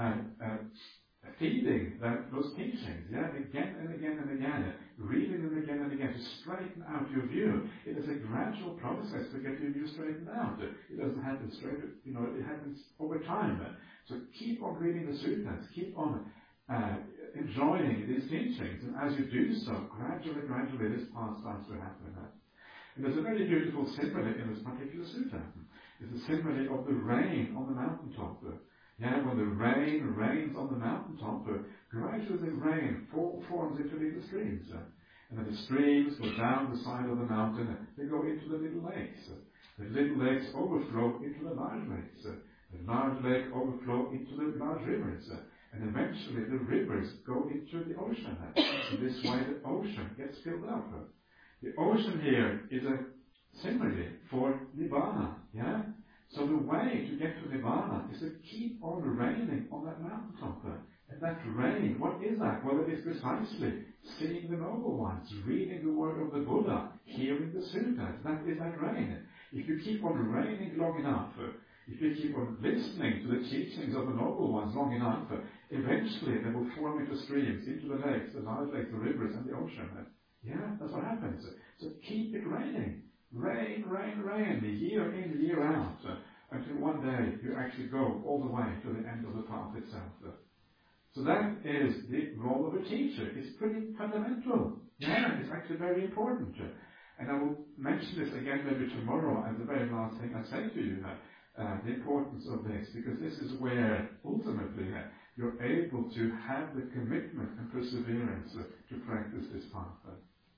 feeding those teachings, yeah, again and again and again, reading them again and again to straighten out your view. It is a gradual process to get your view straightened out. It doesn't happen straight, it happens over time. So keep on reading the sutras, keep on enjoying these teachings, and as you do so, gradually this path starts to happen. And there's a very beautiful simile in this particular sutta. It's a simile of the rain on the mountaintop. Yeah, when the rain rains on the mountaintop, gradually the rain forms into little streams. And then the streams go down the side of the mountain, they go into the little lakes. The little lakes overflow into the large lakes. The large lake overflow into the large rivers. And eventually the rivers go into the ocean. In this way the ocean gets filled up. The ocean here is a simile for Nibbana. Yeah? So the way to get to Nibbana is to keep on raining on that mountaintop. And that rain, what is that? Well, it is precisely seeing the noble ones, reading the word of the Buddha, hearing the sutras. That is that rain. If you keep on raining long enough, if you keep on listening to the teachings of the noble ones long enough, eventually they will form into streams, into the lakes, the large lakes, the rivers, and the ocean. Yeah, that's what happens. So keep it raining. Rain, year in, year out, until one day you actually go all the way to the end of the path itself. So that is the role of a teacher. It's pretty fundamental. Yeah, it's actually very important. And I will mention this again maybe tomorrow as the very last thing I say to you, the importance of this, because this is where ultimately you're able to have the commitment and perseverance to practice this path.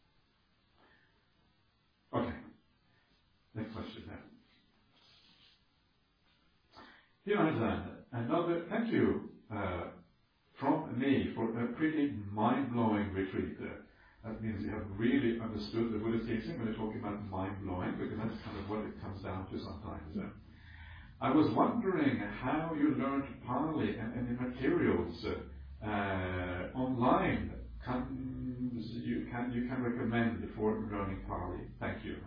Okay. Next question now. Here is another thank you from me for a pretty mind-blowing retreat. That means you have really understood the Buddhist teaching when you're talking about mind-blowing, because that's kind of what it comes down to sometimes. I was wondering how you learned Pali and any materials online you can recommend for learning Pali. Thank you.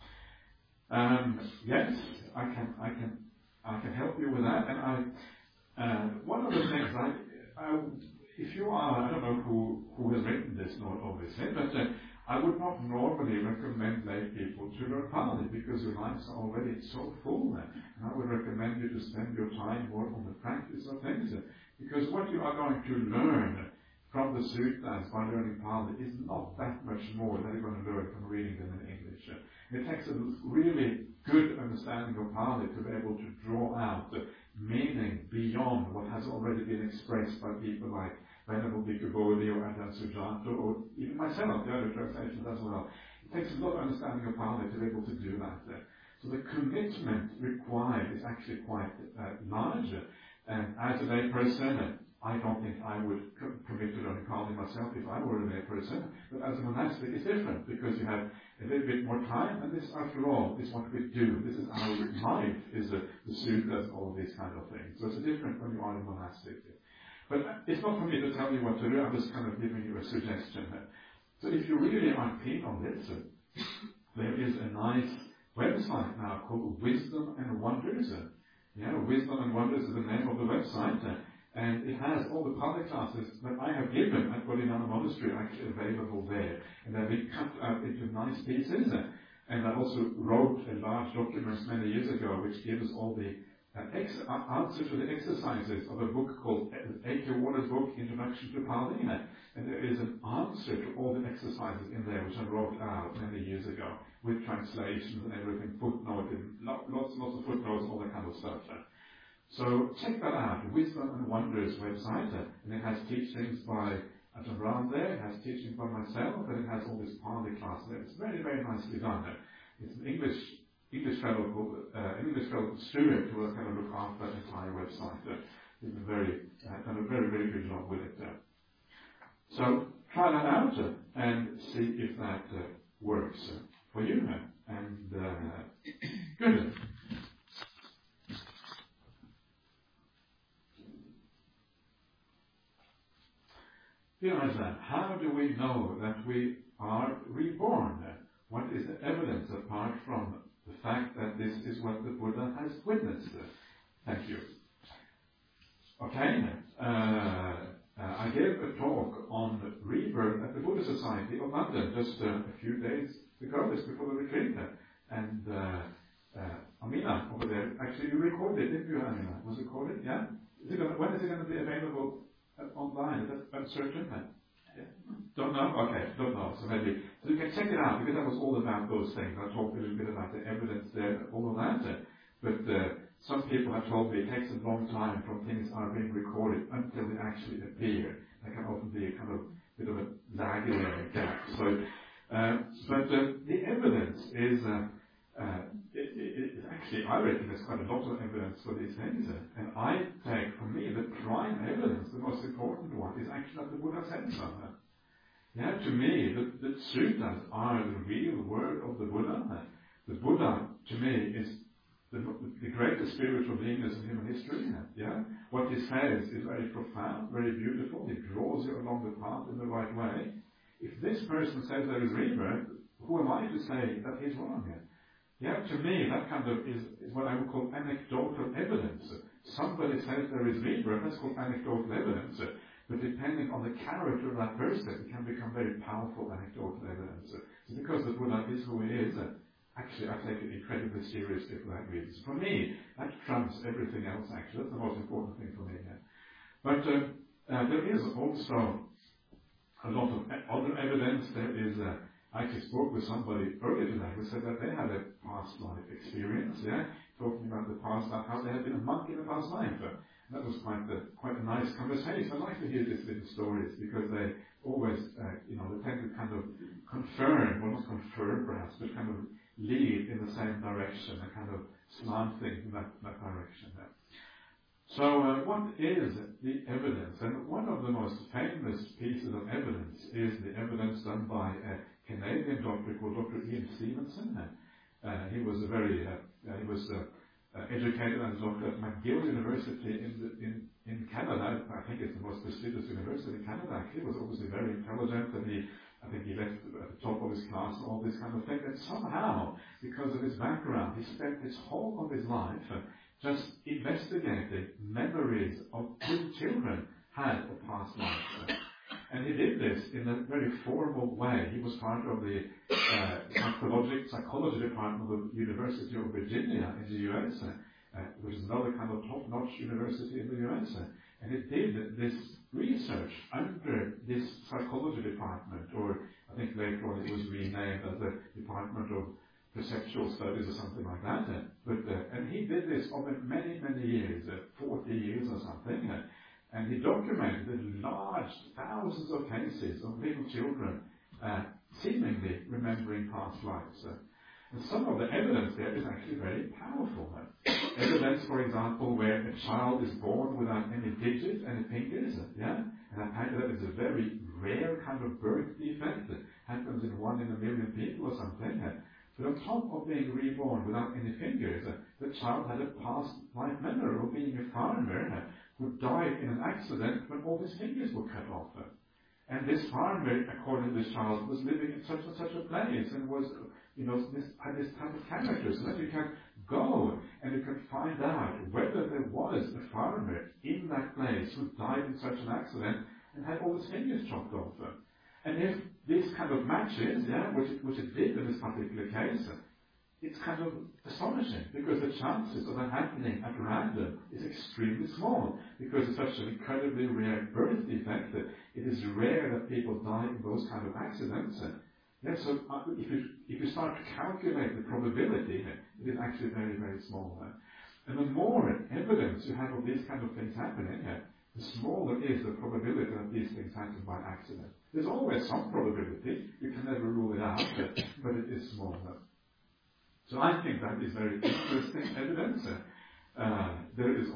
Yes, I can help you with that. And one of the things if you are, I don't know who has written this note, obviously, but I would not normally recommend lay people to learn Pali because your lives are already so full. And I would recommend you to spend your time more on the practice of things, because what you are going to learn from the sutras by learning Pali is not that much more than you're going to learn from reading them in English. It takes a really good understanding of Pali to be able to draw out the meaning beyond what has already been expressed by people like Venerable Bhikkhu Bodhi or Ajahn Sujato or even myself, the other translations as well. It takes a lot of understanding of Pali to be able to do that. So the commitment required is actually quite large. And as a lay person, I don't think I would commit to learning Pali myself if I were a lay person. But as a monastic, it's different because you have a little bit more time, and this, after all, is what we do. This is our life, is the sutras, all these kind of things. So it's different when you are a monastic. But it's not for me to tell you what to do. I'm just kind of giving you a suggestion. So if you really are keen on this, there is a nice website now called Wisdom and Wonders. Wisdom and Wonders is the name of the website. And it has all the Pali classes that I have given at Bodhidharma Monastery actually available there. And they've been cut out into nice pieces. And I also wrote a large document many years ago which gives all the answers to the exercises of a book called A.K. Warner's book, Introduction to Pali. And there is an answer to all the exercises in there which I wrote out many years ago with translations and everything, footnoted, lots of footnotes, all that kind of stuff. So check that out, Wisdom and Wonders website, and it has teachings by Ajahn Brahm there, it has teachings by myself, and it has all this Pali class there. It's very, very nicely done. It's an English fellow called Stuart who has kind of looked after that entire website. He's done a very, very good job with it. So try that out and see if that works for you. And good. How do we know that we are reborn? What is the evidence apart from the fact that this is what the Buddha has witnessed? Thank you. Okay. I gave a talk on rebirth at the Buddha Society of London just a few days ago, just before the retreat. And Amina over there, actually you recorded it, didn't you, Amina? Was it recorded? Yeah? When is it going to be available online? Is that uncertain? Yeah. Don't know? Okay, don't know. So you can check it out, because that was all about those things. I talked a little bit about the evidence there, all of that. But some people have told me it takes a long time from things are being recorded until they actually appear. There can often be a kind of bit of a lag there, gap. So, but the evidence is actually, I reckon there's quite a lot of evidence for these things. And I take, for me, the prime evidence, the most important one, is actually that the Buddha said so. To me, the sutras are the real word of the Buddha. The Buddha, to me, is the greatest spiritual genius in human history. What he says is very profound, very beautiful. He draws you along the path in the right way. If this person says there is rebirth, who am I to say that he's wrong? To me, that kind of is what I would call anecdotal evidence. Somebody says there is rebirth, that's called anecdotal evidence. But depending on the character of that person, it can become very powerful anecdotal evidence. So because the Buddha is who he is, actually I take it incredibly seriously for that reason. For me, that trumps everything else, actually. That's the most important thing for me. But there is also a lot of other evidence. There is I actually spoke with somebody earlier today who said that they had a past life experience, talking about the past life, how they had been a monk in a past life. That was quite a nice conversation. I like to hear these little stories because they always, they tend to kind of confirm, well not confirm perhaps, but kind of lead in the same direction and kind of slant things in that direction. So what is the evidence? And one of the most famous pieces of evidence is the evidence done by a Canadian doctor called Dr. Ian Stevenson. He was educated as a doctor at McGill University in Canada. I think it's the most prestigious university in Canada. He was obviously very intelligent, and I think he left at the top of his class and all this kind of thing. And somehow, because of his background, he spent his whole of his life just investigating memories of whose children had a past life. And he did this in a very formal way. He was part of the psychology department of the University of Virginia in the U.S., which is another kind of top-notch university in the U.S. And he did this research under this psychology department, or I think later on it was renamed as the Department of Perceptual Studies or something like that. And he did this over many, many years, 40 years or something. And he documented large thousands of cases of little children seemingly remembering past lives. And some of the evidence there is actually very powerful. Evidence, for example, where a child is born without any digits, any fingers, and apparently that is a very rare kind of birth defect that happens in 1 in a million people or something. But on top of being reborn without any fingers, the child had a past life memory of being a farmer who died in an accident when all his fingers were cut off. And this farmer, according to this child, was living in such and such a place and was, had this type of character. So that you can go and you can find out whether there was a farmer in that place who died in such an accident and had all his fingers chopped off. And if this kind of matches, which it did in this particular case, it's kind of astonishing because the chances of that happening at random is extremely small because it's such an incredibly rare birth defect that it is rare that people die in those kind of accidents. So if you start to calculate the probability, it is actually very, very small. And the more evidence you have of these kind of things happening, the smaller is the probability that these things happen by accident. There's always some probability, you can never rule it out, but it is smaller. So I think that is very interesting evidence. There is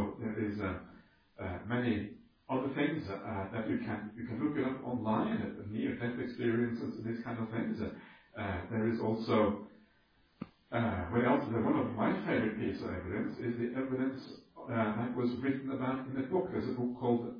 many other things that you can look it up online, near-death experiences and these kind of things. There is also one of my favorite pieces of evidence is the evidence that was written about in a book. There's a book called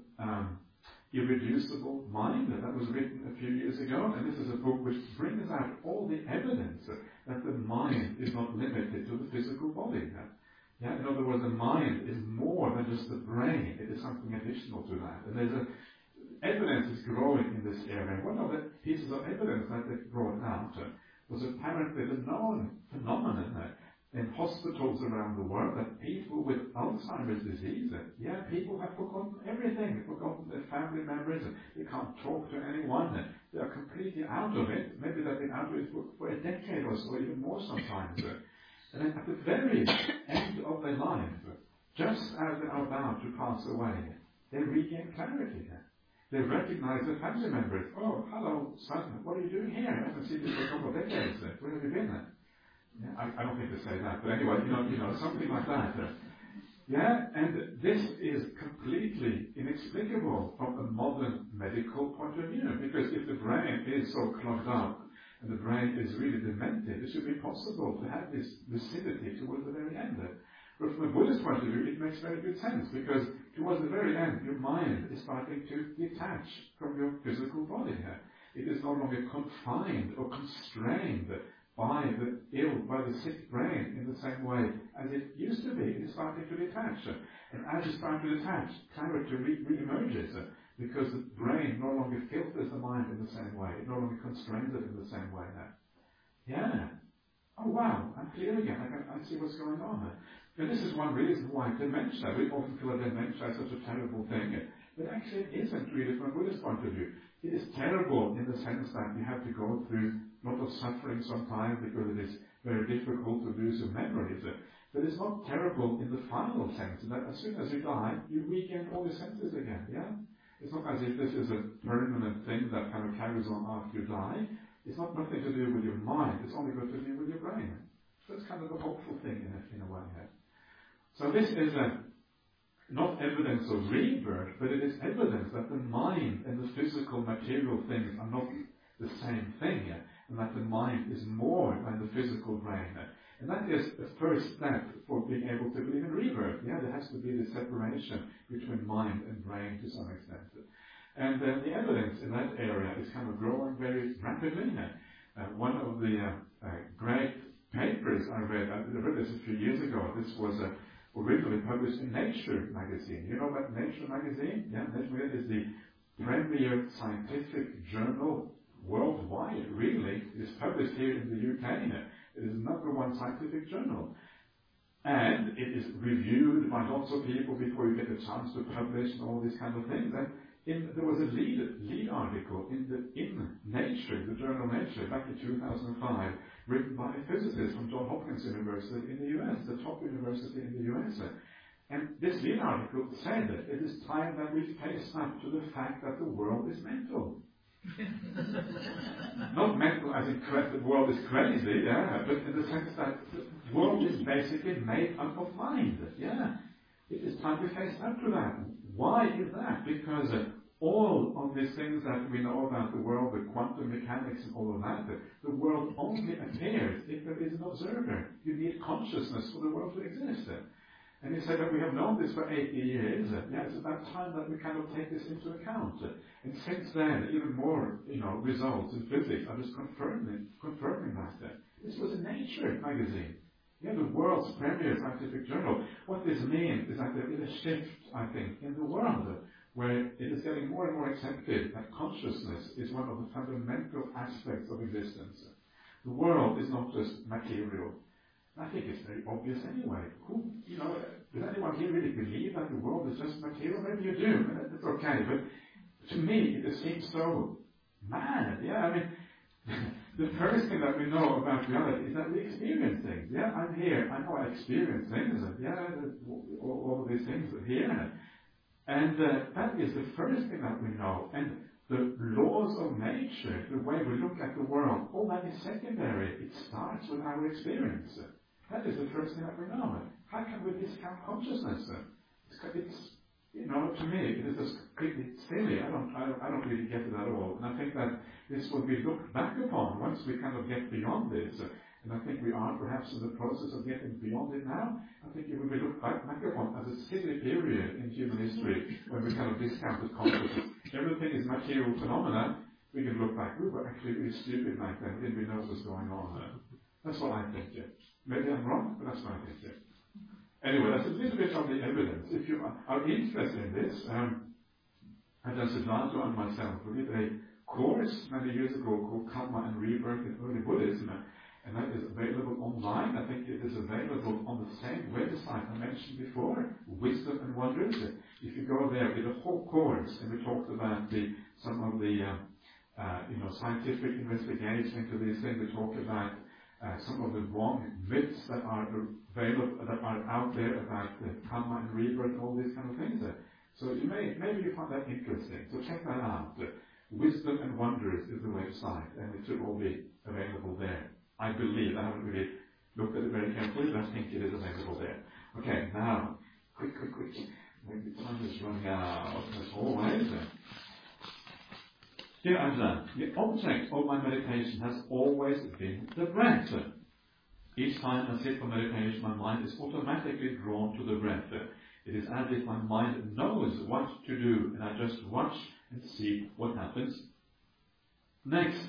Irreducible Mind that was written a few years ago, and this is a book which brings out all the evidence that the mind is not limited to the physical body. In other words, the mind is more than just the brain. It is something additional to that. And there's evidence is growing in this area. And one of the pieces of evidence that they brought out was apparently the known phenomenon in hospitals around the world that people with Alzheimer's disease, people have forgotten everything. They've forgotten their family members. They can't talk to anyone. They are completely out of it. Maybe they've been out of it for a decade or so, even more sometimes. And then at the very end of their life, just as they are about to pass away, they regain clarity. They recognize their family members. Oh, hello, son, what are you doing here? I haven't seen you for a couple of decades. Where have you been? I don't think they say that, but anyway, something like that. And this is completely inexplicable from a modern medical point of view, because if the brain is so clogged up, and the brain is really demented, it should be possible to have this lucidity towards the very end. But from a Buddhist point of view, it makes very good sense, because towards the very end, your mind is starting to detach from your physical body. It is no longer confined or constrained by the sick brain in the same way as it used to be. It is starting to detach. And as you start to detach, clarity re-emerges. Because the brain no longer filters the mind in the same way. It no longer constrains it in the same way now. Oh wow, I'm clear again. I see what's going on. And this is one reason why dementia, we often feel that dementia is such a terrible thing. But actually it isn't really from a Buddhist point of view. It is terrible in the sense that you have to go through a lot of suffering sometimes because it is very difficult to lose your memories. But it's not terrible in the final sense, that as soon as you die, you regain all your senses again. It's not as if this is a permanent thing that kind of carries on after you die. It's not nothing to do with your mind. It's only got to do with your brain. So it's kind of a hopeful thing in a way. So this is not evidence of rebirth, but it is evidence that the mind and the physical material things are not the same thing, and that the mind is more than the physical brain. And that is the first step for being able to believe in rebirth. There has to be this separation between mind and brain to some extent. And the evidence in that area is kind of growing very rapidly. One of the great papers I read this a few years ago. This was originally published in Nature magazine. You know about Nature magazine? Nature magazine is the premier scientific journal worldwide, really. It is published here in the UK. It is the #1 scientific journal. And it is reviewed by lots of people before you get a chance to publish and all these kind of things. And there was a lead article in Nature, the journal Nature, back in 2005, written by a physicist from Johns Hopkins University in the US, the top university in the US. And this lead article said that it is time that we face up to the fact that the world is mental. Not mental as in the world is crazy, yeah, but in the sense that the world is basically made up of mind, yeah. It is time to face up to that. Why is that? Because all of these things that we know about the world, the quantum mechanics and all of that, the world only appears if there is an observer. You need consciousness for the world to exist. And he said that we have known this for 80 years. Yeah, it's about time that we kind of take this into account. And since then, even more, results in physics are just confirming that. This was in Nature magazine. Yeah, the world's premier scientific journal. What this means is that there is a shift, I think, in the world where it is getting more and more accepted that consciousness is one of the fundamental aspects of existence. The world is not just material. I think it's very obvious anyway. Does anyone here really believe that the world is just material? Maybe you do, and that's okay. But to me, it seems so mad. Yeah, I mean, the first thing that we know about reality is that we experience things. Yeah, I'm here. I know I experience things. Yeah, all of these things are here. And that is the first thing that we know. And the laws of nature, the way we look at the world, all that is secondary. It starts with our experience. That is the first thing that we know. How can we discount consciousness? It's to me, it is just completely silly. I don't really get it at all. And I think that this will be looked back upon once we kind of get beyond this. And I think we are perhaps in the process of getting beyond it now. I think it will be looked back upon as a silly period in human history when we kind of discounted consciousness. Everything is material phenomena. We can look back. We were actually really stupid back then. We didn't really know what was going on. That's what I think. Yeah. Maybe I'm wrong, but that's what I think. Yeah. Anyway, that's a little bit of the evidence. If you are interested in this, Ajahn Siddhartha and myself, we did a course many years ago called Karma and Rebirth in Early Buddhism, and that is available online. I think it is available on the same website I mentioned before, Wisdom and Wonders. If you go there, we did a whole course, and we talked about some of the scientific investigation into these things. We talked about some of the wrong myths that are available, that are out there about karma and rebirth and all these kind of things. So maybe you find that interesting. So check that out. Wisdom and Wonders is the website, and it should all be available there. I believe. I haven't really looked at it very carefully, but I think it is available there. Okay, now, quick. Maybe time is running out, as always. Dear Ajahn, the object of my meditation has always been the breath. Each time I sit for meditation, my mind is automatically drawn to the breath. It is as if my mind knows what to do, and I just watch and see what happens next.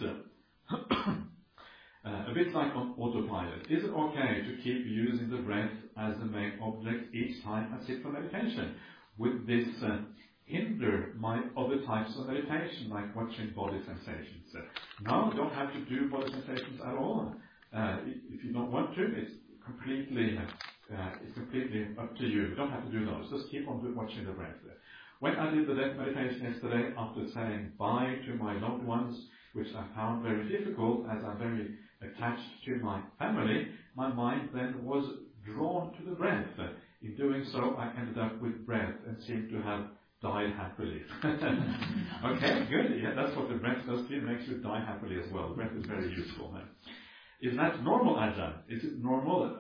A bit like on autopilot. Is it okay to keep using the breath as the main object each time I sit for meditation? Would this hinder my other types of meditation, like watching body sensations? No, you don't have to do body sensations at all. If you don't want to, it's completely up to you. You don't have to do those. Just keep on watching the breath. When I did the death meditation yesterday, after saying bye to my loved ones, which I found very difficult as I'm very attached to my family, my mind then was drawn to the breath. In doing so, I ended up with breath and seemed to have died happily. Okay, good. Yeah, that's what the breath does to you. It makes you die happily as well. Breath is very useful. Is that normal, Ajahn? Is it normal?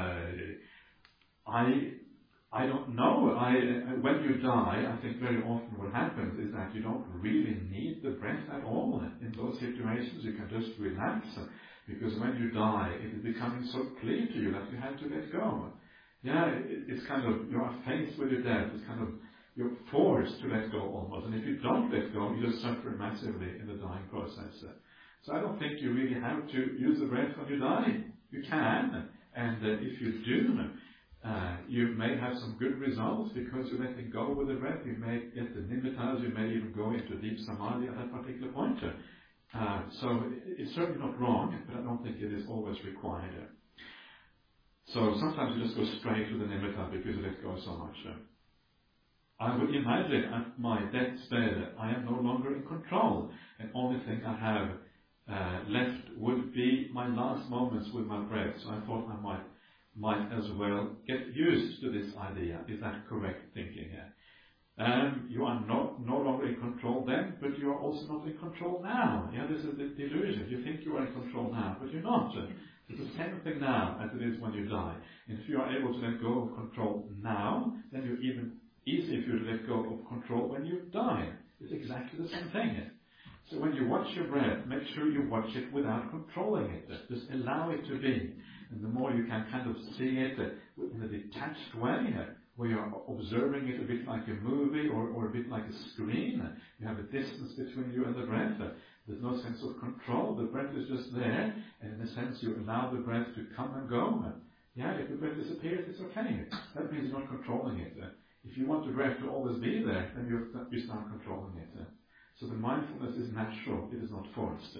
I don't know. When you die, I think very often what happens is that you don't really need the breath at all. In those situations, you can just relax, because when you die, it is becoming so clear to you that you have to let go. Yeah, it's kind of, you are faced with your death. It's kind of, you're forced to let go almost. And if you don't let go, you just suffer massively in the dying process. So I don't think you really have to use the breath when you die. You can. And if you do, you may have some good results because you're letting go with the breath. You may get the nimittas. You may even go into deep samadhi at that particular point. So it's certainly not wrong, but I don't think it is always required. So sometimes you just go straight to the nimitta because you let go so much. I would imagine at my death's bed I am no longer in control, and only thing I have left would be my last moments with my breath. So I thought I might as well get used to this idea. Is that correct thinking here? You are no longer in control then, but you are also not in control now. Yeah, this is the delusion. You think you are in control now, but you're not. It's the same thing now as it is when you die. And if you are able to let go of control now, then you're even easier for you to let go of control when you die. It's exactly the same thing. So when you watch your breath, make sure you watch it without controlling it. Just allow it to be. And the more you can kind of see it in a detached way, where you're observing it a bit like a movie or a bit like a screen, you have a distance between you and the breath. There's no sense of control. The breath is just there, and in a sense you allow the breath to come and go. Yeah, if the breath disappears, it's okay. That means you're not controlling it. If you want the breath to always be there, then you start controlling it. So the mindfulness is natural, it is not forced.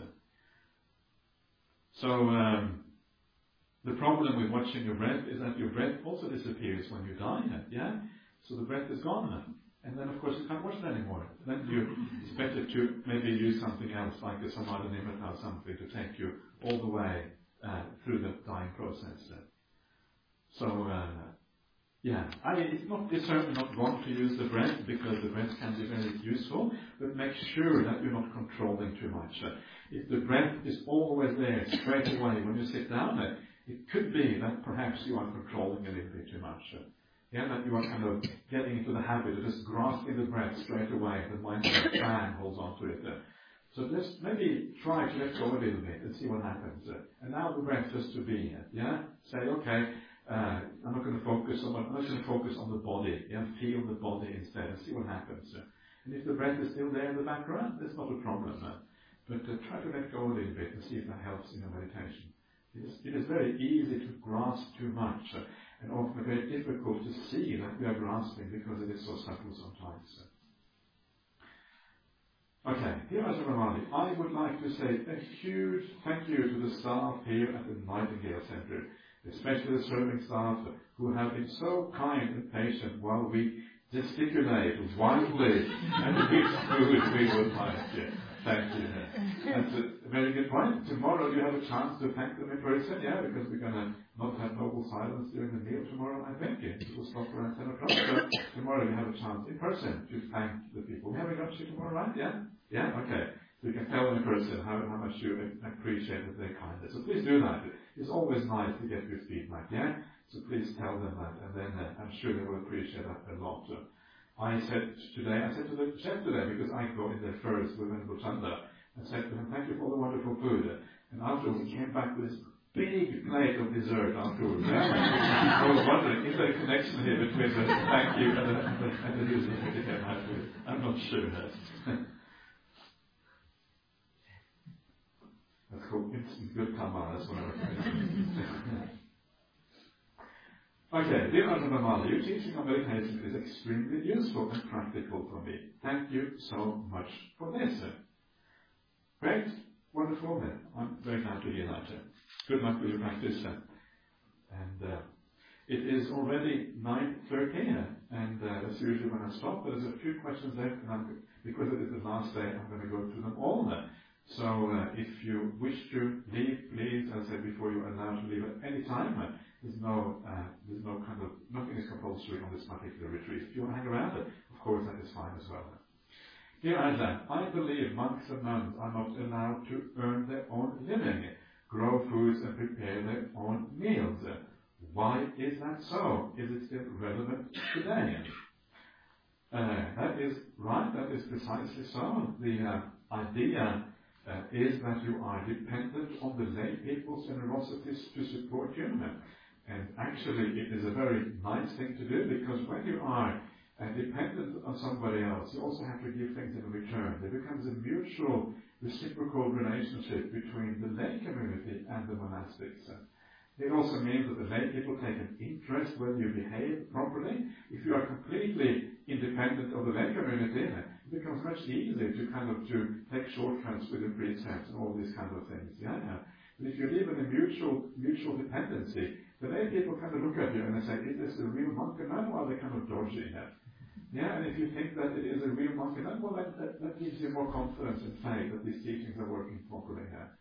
So the problem with watching your breath is that your breath also disappears when you die. Yeah? So the breath is gone. And then of course you can't watch it anymore. Then it's better to maybe use something else, like a samadhi nimitta or something, to take you all the way through the dying process. So it's certainly not wrong to use the breath, because the breath can be very useful, but make sure that you're not controlling too much. If the breath is always there straight away when you sit down, it could be that perhaps you are controlling a little bit too much. That you are kind of getting into the habit of just grasping the breath straight away. The mind like a fan holds on to it. So just maybe try to let go a little bit and see what happens. And now the breath just to be. Say, okay, I'm not going to focus on I'm just going to focus on the body. Feel the body instead and see what happens. And if the breath is still there in the background, that's not a problem. But try to let go a little bit and see if that helps in your meditation. It is very easy to grasp too much, and often very difficult to see that we are grasping because it is so subtle sometimes. Okay, here is Ramali. I would like to say a huge thank you to the staff here at the Nightingale Centre, especially the serving staff who have been so kind and patient while we gesticulate wildly and which food we would like. Thank you. That's a very good point. Tomorrow you have a chance to thank them in person, because we're going to not have noble silence during the meal tomorrow, I think. It will stop around 10 o'clock. So tomorrow you have a chance in person to thank the people. We have a lunch tomorrow, right? Yeah? Okay. So you can tell them in person how much you appreciate their kindness. So please do that. It's always nice to get good feedback, So please tell them that, and then I'm sure they will appreciate that a lot. I said to the chef today, because I go in there first with Venerable Chanda, I said to him, thank you for all the wonderful food. And afterwards he came back with this big plate of dessert afterwards. I was wondering, is there a connection here between the thank you and the dessert that he came out with? I'm not sure. That's cool. It's good karma, that's what I was Okay, dear Ajahn Brahmali, your teaching on meditation is extremely useful and practical for me. Thank you so much for this. Great, wonderful. I'm very glad to hear that. Good luck with your practice. And it is already 9:30, and that's usually when I stop. There's a few questions left, and because it is the last day, I'm going to go through them all. So if you wish to leave, please, as I said before, you're allowed to leave at any time. There's no kind of, nothing is compulsory on this particular retreat. If you want to hang around, of course that is fine as well. Dear Ajahn, I believe monks and nuns are not allowed to earn their own living, grow foods and prepare their own meals. Why is that so? Is it still relevant today? That is right, that is precisely so. The idea is that you are dependent on the lay people's generosities to support you. And actually, it is a very nice thing to do, because when you are dependent on somebody else, you also have to give things in return. There becomes a mutual, reciprocal relationship between the lay community and the monastics. It also means that the lay people take an interest whether you behave properly. If you are completely independent of the lay community, it becomes much easier to take shortcuts with the precepts and all these kind of things. But if you live in a mutual dependency, the lay people kind of look at you and they say, is this a real monk or nun, or are they kind of dodgy here? And if you think that it is a real monk or nun, well, that gives you more confidence and faith that these teachings are working properly here.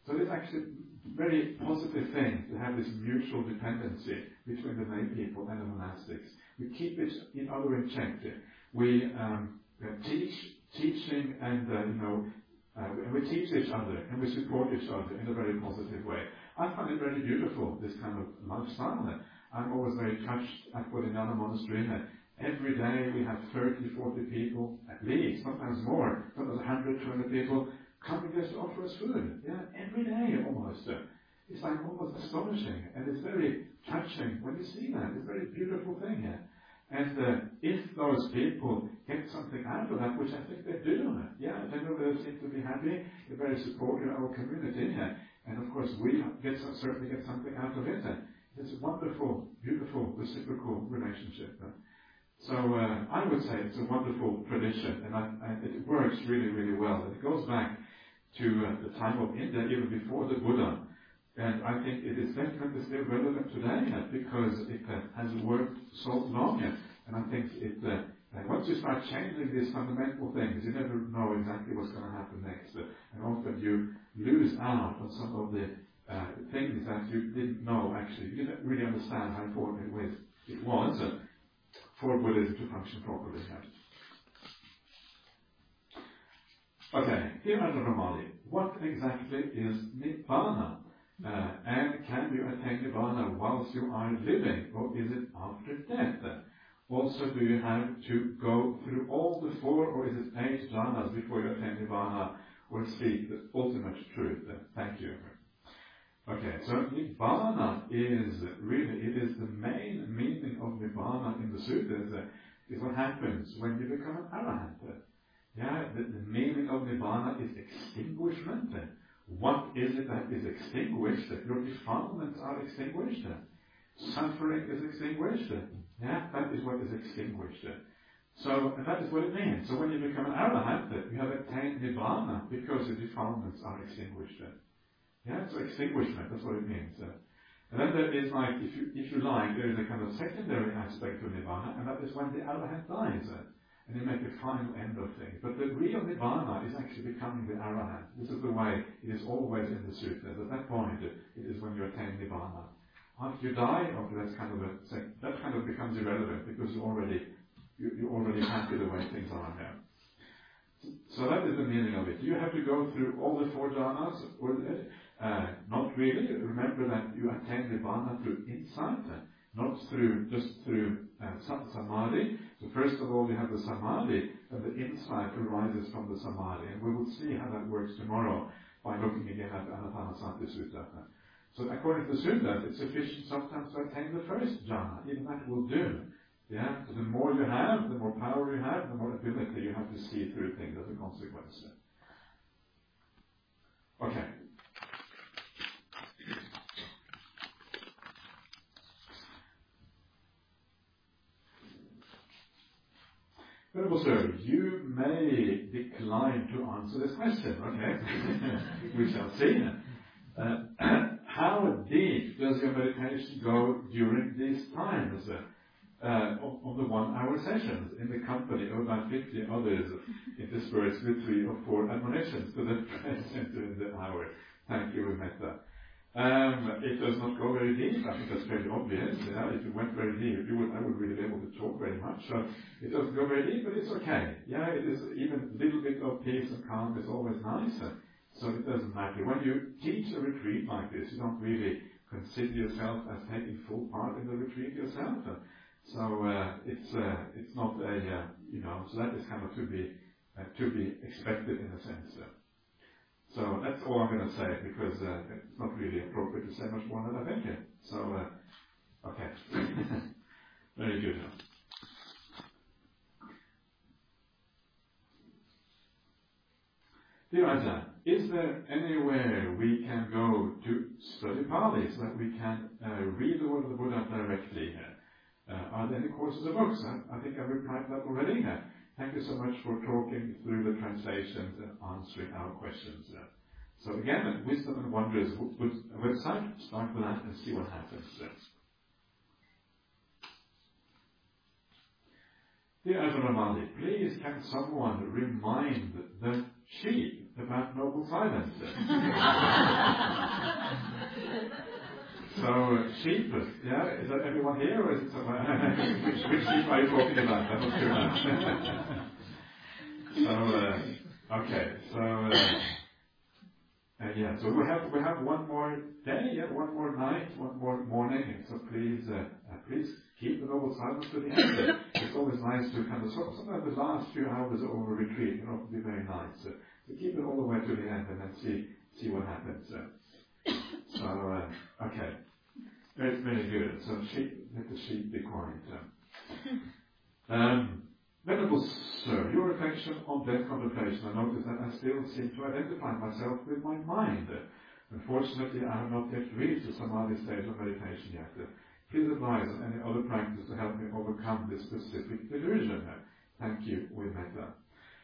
So it's actually a very positive thing to have this mutual dependency between the lay people and the monastics. We keep it in check. We teaching and we teach each other and we support each other in a very positive way. I find it very beautiful, this kind of lifestyle. I'm always very touched at Bodhinyana Monastery. Every day we have 30, 40 people, at least, sometimes more, sometimes 100, 200 people coming just to offer us food. Yeah, every day almost. It's like almost astonishing, and it's very touching when you see that. It's a very beautiful thing. And if those people get something out of that, which I think they do, they seem to be happy, they're very supportive of our community, and of course we certainly get something out of it. It's a wonderful, beautiful, reciprocal relationship. So I would say it's a wonderful tradition, and it works really, really well. It goes back to the time of India, even before the Buddha. And I think it is definitely still relevant today because it has worked so long. And I think once you start changing these fundamental things, you never know exactly what's going to happen next. And often you lose out on some of the things that you didn't know actually. You didn't really understand how important it was for Buddhism to function properly. Okay, here under Ramali, what exactly is Nibbana? And can you attain Nibbana whilst you are living, or is it after death? Also, do you have to go through all the 4, or is it 8 jhanas before you attain Nibbana, or seek the ultimate truth? Thank you. Okay, so Nibbana is the main meaning of Nibbana in the sutras, is what happens when you become an arahant. Yeah, the meaning of Nibbana is extinguishment. What is it that is extinguished? Your defilements are extinguished. Suffering is extinguished. Yeah, that is what is extinguished. So, and that is what it means. So when you become an arahant, you have attained Nibbana because your defilements are extinguished. Yeah, so extinguishment, that's what it means. And then there is like, if you like, there is a kind of secondary aspect of Nibbana, and that is when the arahant dies. And you make a final end of things. But the real Nibbana is actually becoming the arahant. This is the way it is always in the sutras. At that point, it is when you attain Nibbana. After you die, that kind of becomes irrelevant because you're already happy the way things are now. So that is the meaning of it. Do you have to go through all the 4 jhanas? Not really. Remember that you attain Nibbana through insight, not just through samadhi. So first of all, you have the samadhi, and the insight arises from the samadhi. And we will see how that works tomorrow by looking again at Anapanasati Sutta. So according to the Sutta, it's sufficient sometimes to attain the first jhana. Even that will do. Yeah? So the more you have, the more power you have, the more ability you have to see through things as a consequence. Okay. Venerable Sir, you may decline to answer this question, okay? We shall see. How deep does your meditation go during these times of the 1-hour sessions in the company of about 50 others interspersed with 3 or 4 admonitions to the present in the hour? Thank you, Metta. It does not go very deep. I think that's fairly obvious. Yeah? If it went very deep, I would really be able to talk very much. So it doesn't go very deep, but it's okay. Yeah, it is even a little bit of peace and calm is always nice. So it doesn't matter. When you teach a retreat like this, you don't really consider yourself as taking full part in the retreat yourself. So it's not a so that is kind of to be expected in a sense. So that's all I'm going to say because it's not really appropriate to say much more than I think. So okay, very good. Dear Ajahn, is there anywhere we can go to study Pali so that we can read the word of the Buddha directly? Are there any courses or books? I think I replied that already. Thank you so much for talking through the translations and answering our questions. So again, Wisdom and Wonders website, start with that and see what happens. Dear Ajahn Ramali, please can someone remind the sheep about noble silence. So, sheep, yeah, is that everyone here, or is it someone? which sheep are you talking about? I'm not sure. So, okay, so, yeah, so we have one more day, one more night, one more morning, so please keep the noble silence to the end. It's always nice to kind of, sometimes the last few hours of a retreat can often be very nice. So keep it all the way to the end and then see what happens. So, okay. Very, very good. So let the sheep be quiet. Venerable Sir, your reflection on death contemplation, I notice that I still seem to identify myself with my mind. Unfortunately, I have not yet reached the Samadhi stage of meditation yet. Please advise on any other practice to help me overcome this specific delusion. Thank you, with metta.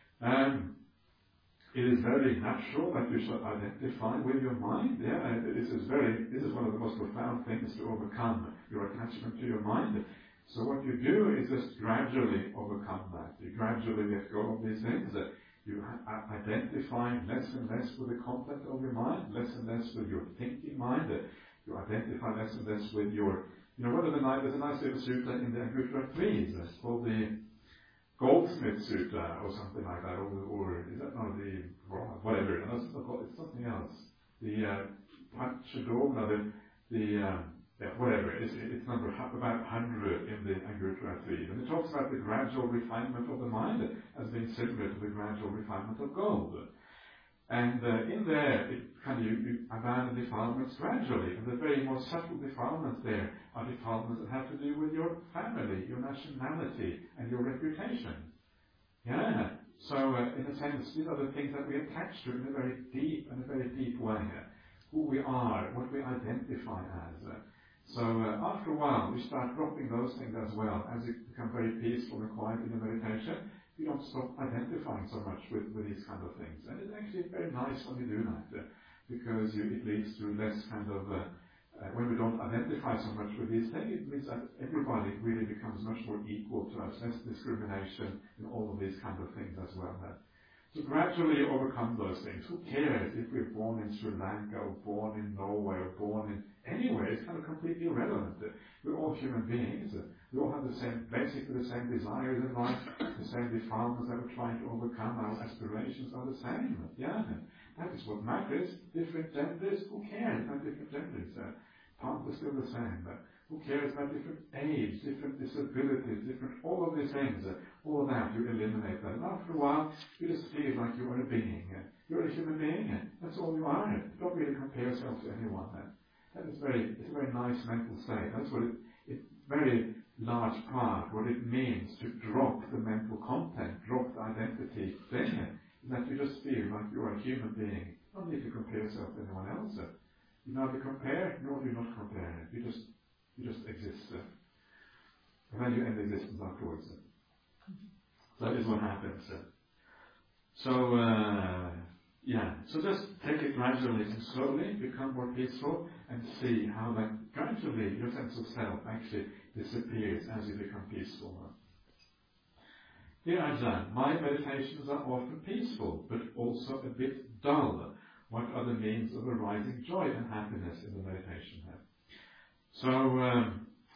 It is very natural that you should identify with your mind. Yeah, this is one of the most profound things to overcome your attachment to your mind. So what you do is just gradually overcome that. You gradually let go of these things. You identify less and less with the content of your mind, less and less with your thinking mind. You identify less and less with your, there's a nice little sutta in the Anguttara Trees. It's called the Goldsmith Sutta or something like that, or is that not whatever? It's something else. The Panchadogna, whatever. It's number about 100 in the Anguttara Trees, and it talks about the gradual refinement of the mind as being similar to the gradual refinement of gold. And in there, you abandon defilements gradually, and the very most subtle defilements there are defilements that have to do with your family, your nationality, and your reputation. Yeah. So, in a sense, these are the things that we attach to in a very deep way. Who we are, what we identify as. So, after a while, we start dropping those things as well. As you become very peaceful and quiet in your meditation, you don't stop identifying so much with these kind of things. And it's actually very nice when you do that, because it leads to less when we don't identify so much with these things, it means that everybody really becomes much more equal to us, less discrimination and all of these kind of things as well. So gradually overcome those things. Who cares if we're born in Sri Lanka or born in Norway or born in anywhere? It's kind of completely irrelevant. We're all human beings. We all have basically the same desires in life, the same defilements that we're trying to overcome. Our aspirations are the same. Yeah, that is what matters. Different genders, who cares about different genders? Path is still the same. Who cares about different age, different disabilities, all of these things? All of that, you eliminate that. And after a while, you just feel like you are a being. You're a human being. That's all you are. You don't really compare yourself to anyone. It's a very nice mental state. That's what very large part, what it means to drop the mental content, drop the identity thing, is that you just feel like you are a human being. You don't need to compare yourself to anyone else. You neither compare, nor do you not compare. You just exist. And then you end existence afterwards. That is what happens. So just take it gradually and slowly, become more peaceful, and see how that gradually your sense of self actually disappears as you become peaceful. Dear Ajahn, my meditations are often peaceful, but also a bit dull. What are the means of arising joy and happiness in the meditation? So,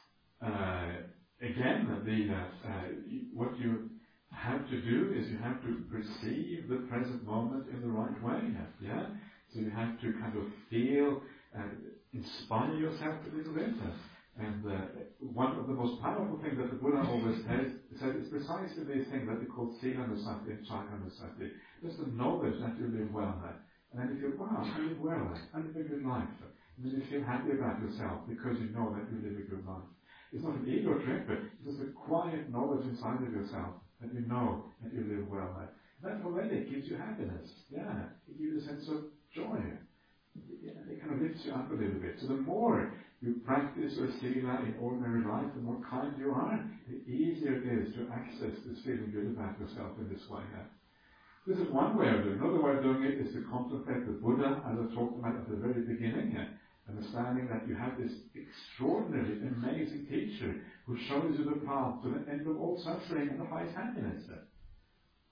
again, what you have to do is you have to perceive the present moment in the right way. Yeah? So you have to kind of feel and inspire yourself a little bit. And one of the most powerful things that the Buddha always said is precisely these things that we call Sila Nusati and Chaka Nusati. Just the knowledge that you live well. And then you feel, wow, I live well. I live a good life. And then you feel happy about yourself because you know that you live a good life. It's not an ego trip, but it's just a quiet knowledge inside of yourself that you know that you live well. That already gives you happiness. Yeah, it gives you a sense of joy. It kind of lifts you up a little bit. So the more you practice your sila in ordinary life, the more kind you are, the easier it is to access this feeling good about yourself in this way. This is one way of doing it. Another way of doing it is to contemplate the Buddha, as I talked about at the very beginning, understanding that you have this extraordinarily amazing teacher who shows you the path to the end of all suffering and the highest happiness.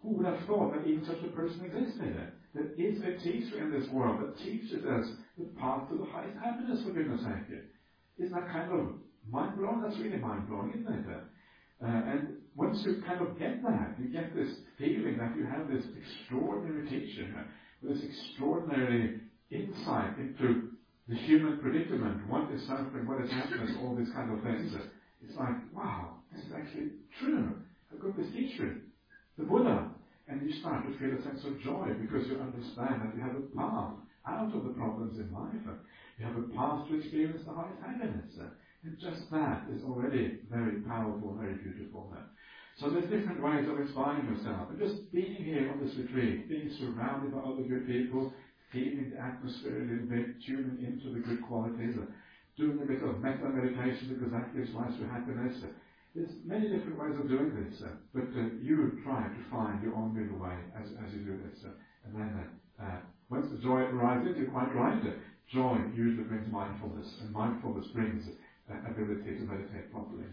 Who would have thought that even such a person existed? There is a teacher in this world that teaches us the path to the highest happiness, for goodness sake. Isn't that kind of mind-blowing? That's really mind-blowing, isn't it? And once you kind of get that, you get this feeling that you have this extraordinary teacher, with this extraordinary insight into the human predicament, what is suffering, what is happiness, all these kind of things. It's like, wow, this is actually true. I've got this teacher, the Buddha. And you start to feel a sense of joy because you understand that you have a path out of the problems in life. You have a path to experience the highest happiness. And just that is already very powerful, very beautiful. So there's different ways of inspiring yourself. And just being here on this retreat, being surrounded by other good people, feeling the atmosphere a little bit, tuning into the good qualities, doing a bit of metta meditation because that gives rise to happiness. There's many different ways of doing this, but you try to find your own middle way as you do this. And then once the joy arises, you're quite right. Joy usually brings mindfulness, and mindfulness brings ability to meditate properly.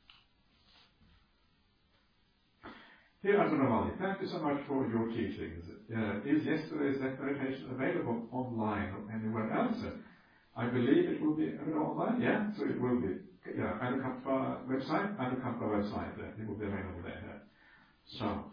Dear Ajahn Brahmali, thank you so much for your teachings. Is yesterday's meditation available online or anywhere else? I believe it will be available online. Yeah, so it will be. Yeah, Anukampa website, it will be available there. So,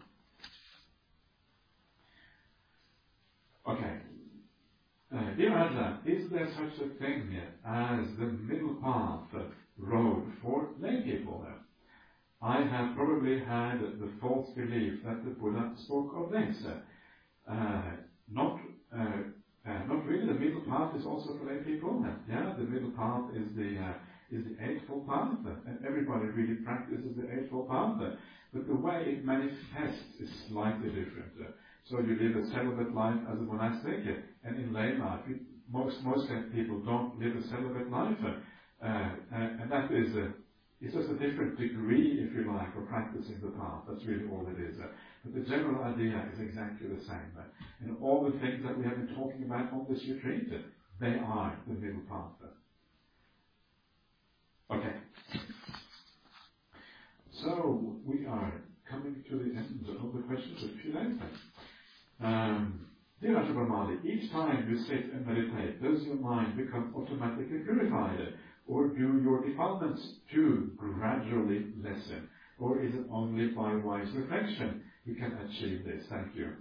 okay. Dear Ajahn, is there such a thing as the middle path road for lay people? I have probably had the false belief that the Buddha spoke of this. Not really. The middle path is also for lay people. Yeah, the middle path is the Eightfold Path, and everybody really practices the Eightfold Path, but the way it manifests is slightly different. So you live a celibate life as a monastic, and in lay life, most people don't live a celibate life, and that is it's just a different degree, if you like, of practicing the path. That's really all it is. But the general idea is exactly the same. And all the things that we have been talking about on this retreat, they are the middle path. Okay. So we are coming to the end of the questions of Q&A. Dear Ajahn Brahmali, each time you sit and meditate, does your mind become automatically purified? Or do your defilements too gradually lessen? Or is it only by wise reflection you can achieve this? Thank you.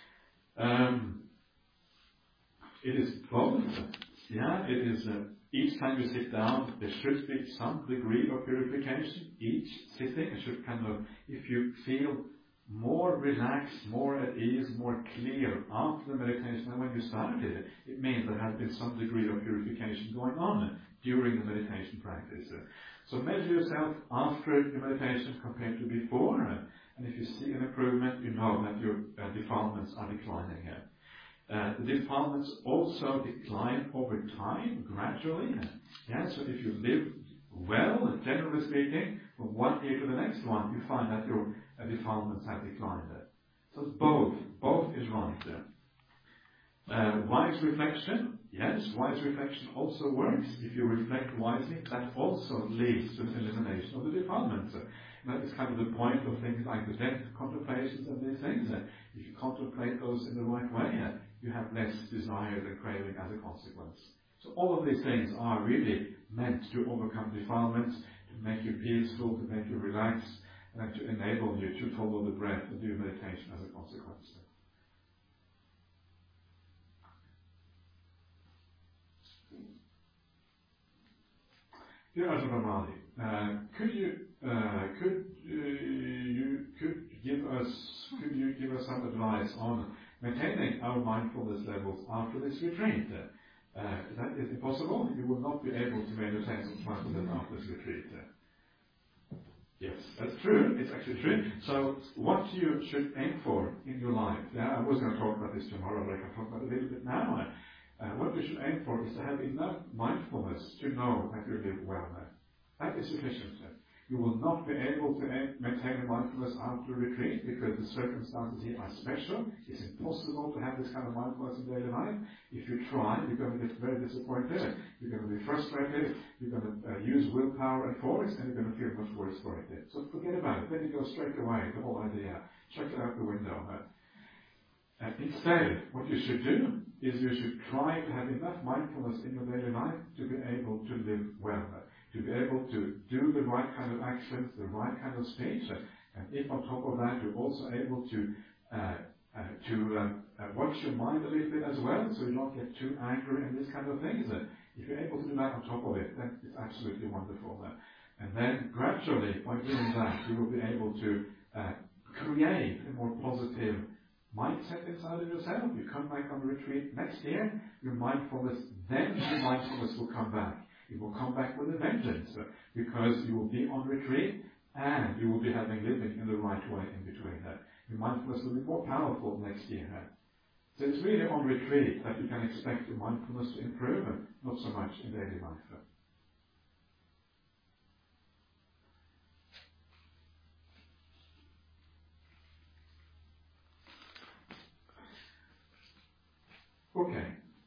It is both. Yeah, it is. Each time you sit down, there should be some degree of purification. Each sitting should kind of, if you feel more relaxed, more at ease, more clear after the meditation than when you started, it means there has been some degree of purification going on during the meditation practice. So measure yourself after your meditation compared to before, and if you see an improvement, you know that your defilements are declining. The defilements also decline over time, gradually. Yeah, so if you live well, generally speaking, from one year to the next one, you find that your defilements have declined. So it's both is right. Wise reflection, yes, wise reflection also works. If you reflect wisely, that also leads to the elimination of the defilements. That is kind of the point of things like the death contemplations and these things. If you contemplate those in the right way, you have less desire and craving as a consequence. So all of these things are really meant to overcome defilements, to make you peaceful, to make you relax, and to enable you to follow the breath and do meditation as a consequence. Dear Ajahn Brahmali, could you give us some advice on maintaining our mindfulness levels after this retreat? Is it possible? You will not be able to maintain mindfulness after this retreat. Yes, that's true. It's actually true. So what you should aim for in your life, I was going to talk about this tomorrow, but I can talk about it a little bit now. What you should aim for is to have enough mindfulness to know that you live well. That is sufficient. You will not be able to maintain a mindfulness after retreat because the circumstances here are special. It's impossible to have this kind of mindfulness in daily life. If you try, you're going to get very disappointed. You're going to be frustrated. You're going to use willpower and force, and you're going to feel much worse for it. So forget about it. Let it go straight away, the whole idea. Chuck it out the window. Instead, what you should do is you should try to have enough mindfulness in your daily life to be able to live well, to be able to do the right kind of actions, the right kind of speech, and if on top of that you're also able to watch your mind a little bit as well, so you don't get too angry and these kind of things. If you're able to do that on top of it, then it's absolutely wonderful. And then gradually, by doing that, you will be able to create a more positive mindset inside of yourself. You come back on retreat next year, your mindfulness will come back. It will come back with a vengeance because you will be on retreat and you will be living in the right way in between. Your mindfulness will be more powerful next year. So it's really on retreat that you can expect your mindfulness to improve, and not so much in daily life. Okay.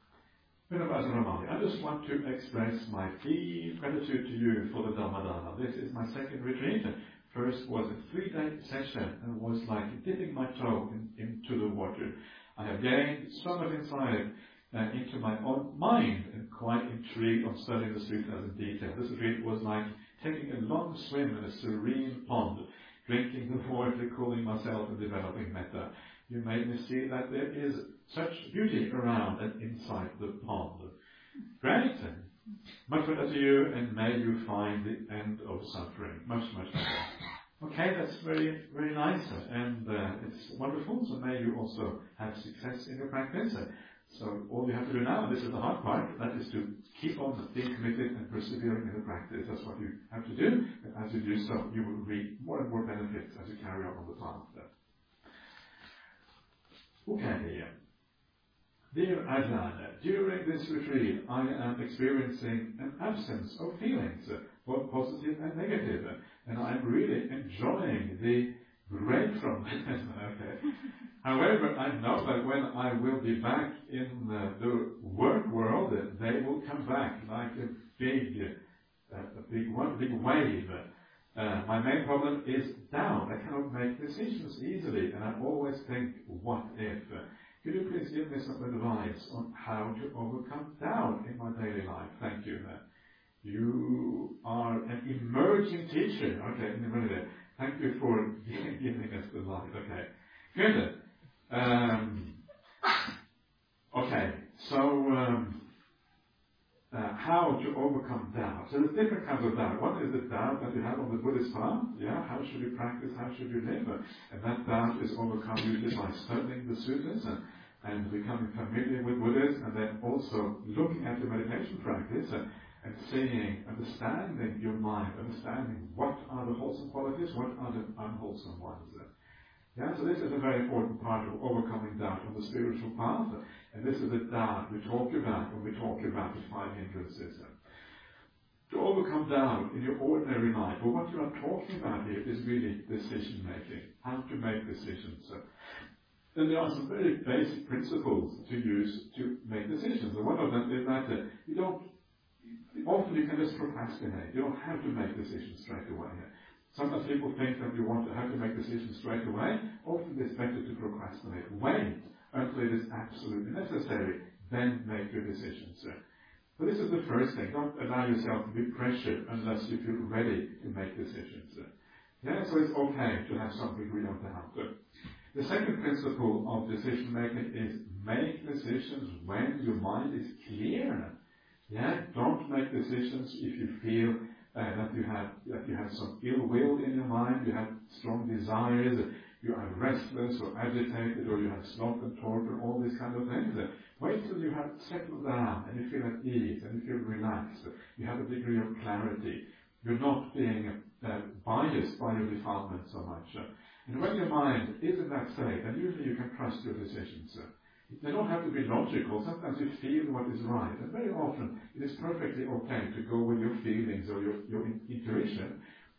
I just want to express my deep gratitude to you for the Dhammadana. This is my second retreat. First was a 3-day session and was like dipping my toe into the water. I have gained so much insight into my own mind and quite intrigued on studying the sutras in detail. This retreat was like taking a long swim in a serene pond, drinking the water, cooling myself and developing metta. You made me see that there is such beauty around and inside the pond. Great. Much better to you, and may you find the end of suffering. Much, much better. Okay, that's very, very nice, and it's wonderful. So may you also have success in your practice. So all you have to do now, and this is the hard part, that is to keep on being committed and persevering in the practice. That's what you have to do. And as you do so, you will reap more and more benefits as you carry on the path. Okay. Dear Ajahn, during this retreat I am experiencing an absence of feelings, both positive and negative, and I am really enjoying the break from them. Okay. However, I know that when I will be back in the work world, they will come back like a big wave. My main problem is doubt. I cannot make decisions easily, and I always think, what if? Could you please give me some advice on how to overcome doubt in my daily life? Thank you. You are an emerging teacher. Okay, in a minute. Thank you for giving us the light. Okay, good. Okay, so how to overcome doubt. So there's different kinds of doubt. One is the doubt that you have on the Buddhist path. Yeah, how should you practice? How should you live? And that doubt is overcome usually by studying the sutras and becoming familiar with Buddhism, and then also looking at the meditation practice and seeing, understanding your mind, understanding what are the wholesome qualities, what are the unwholesome ones. Yeah, so this is a very important part of overcoming doubt on the spiritual path, and this is the doubt we talk about when we talk about the 5 hindrances. To overcome doubt in your ordinary life, well, what you are talking about here is really decision making, how to make decisions. And there are some very basic principles to use to make decisions. And one of them is that often you can just procrastinate. You don't have to make decisions straight away. Sometimes people think that you want to have to make decisions straight away. Often it's better to procrastinate. Wait until it is absolutely necessary, then make your decisions. So this is the first thing. Don't allow yourself to be pressured unless you feel ready to make decisions. Yeah, so it's okay to have some degree of doubt. The second principle of decision making is make decisions when your mind is clear. Yeah, don't make decisions if you feel that you have some ill will in your mind, you have strong desires, you are restless or agitated, or you have sloth and torpor, all these kind of things. Wait till you have settled down and you feel at ease and you feel relaxed. You have a degree of clarity. You're not being biased by your defilement so much. And when your mind is in that state, then usually you can trust your decisions. They don't have to be logical. Sometimes you feel what is right. And very often it is perfectly okay to go with your feelings or your intuition.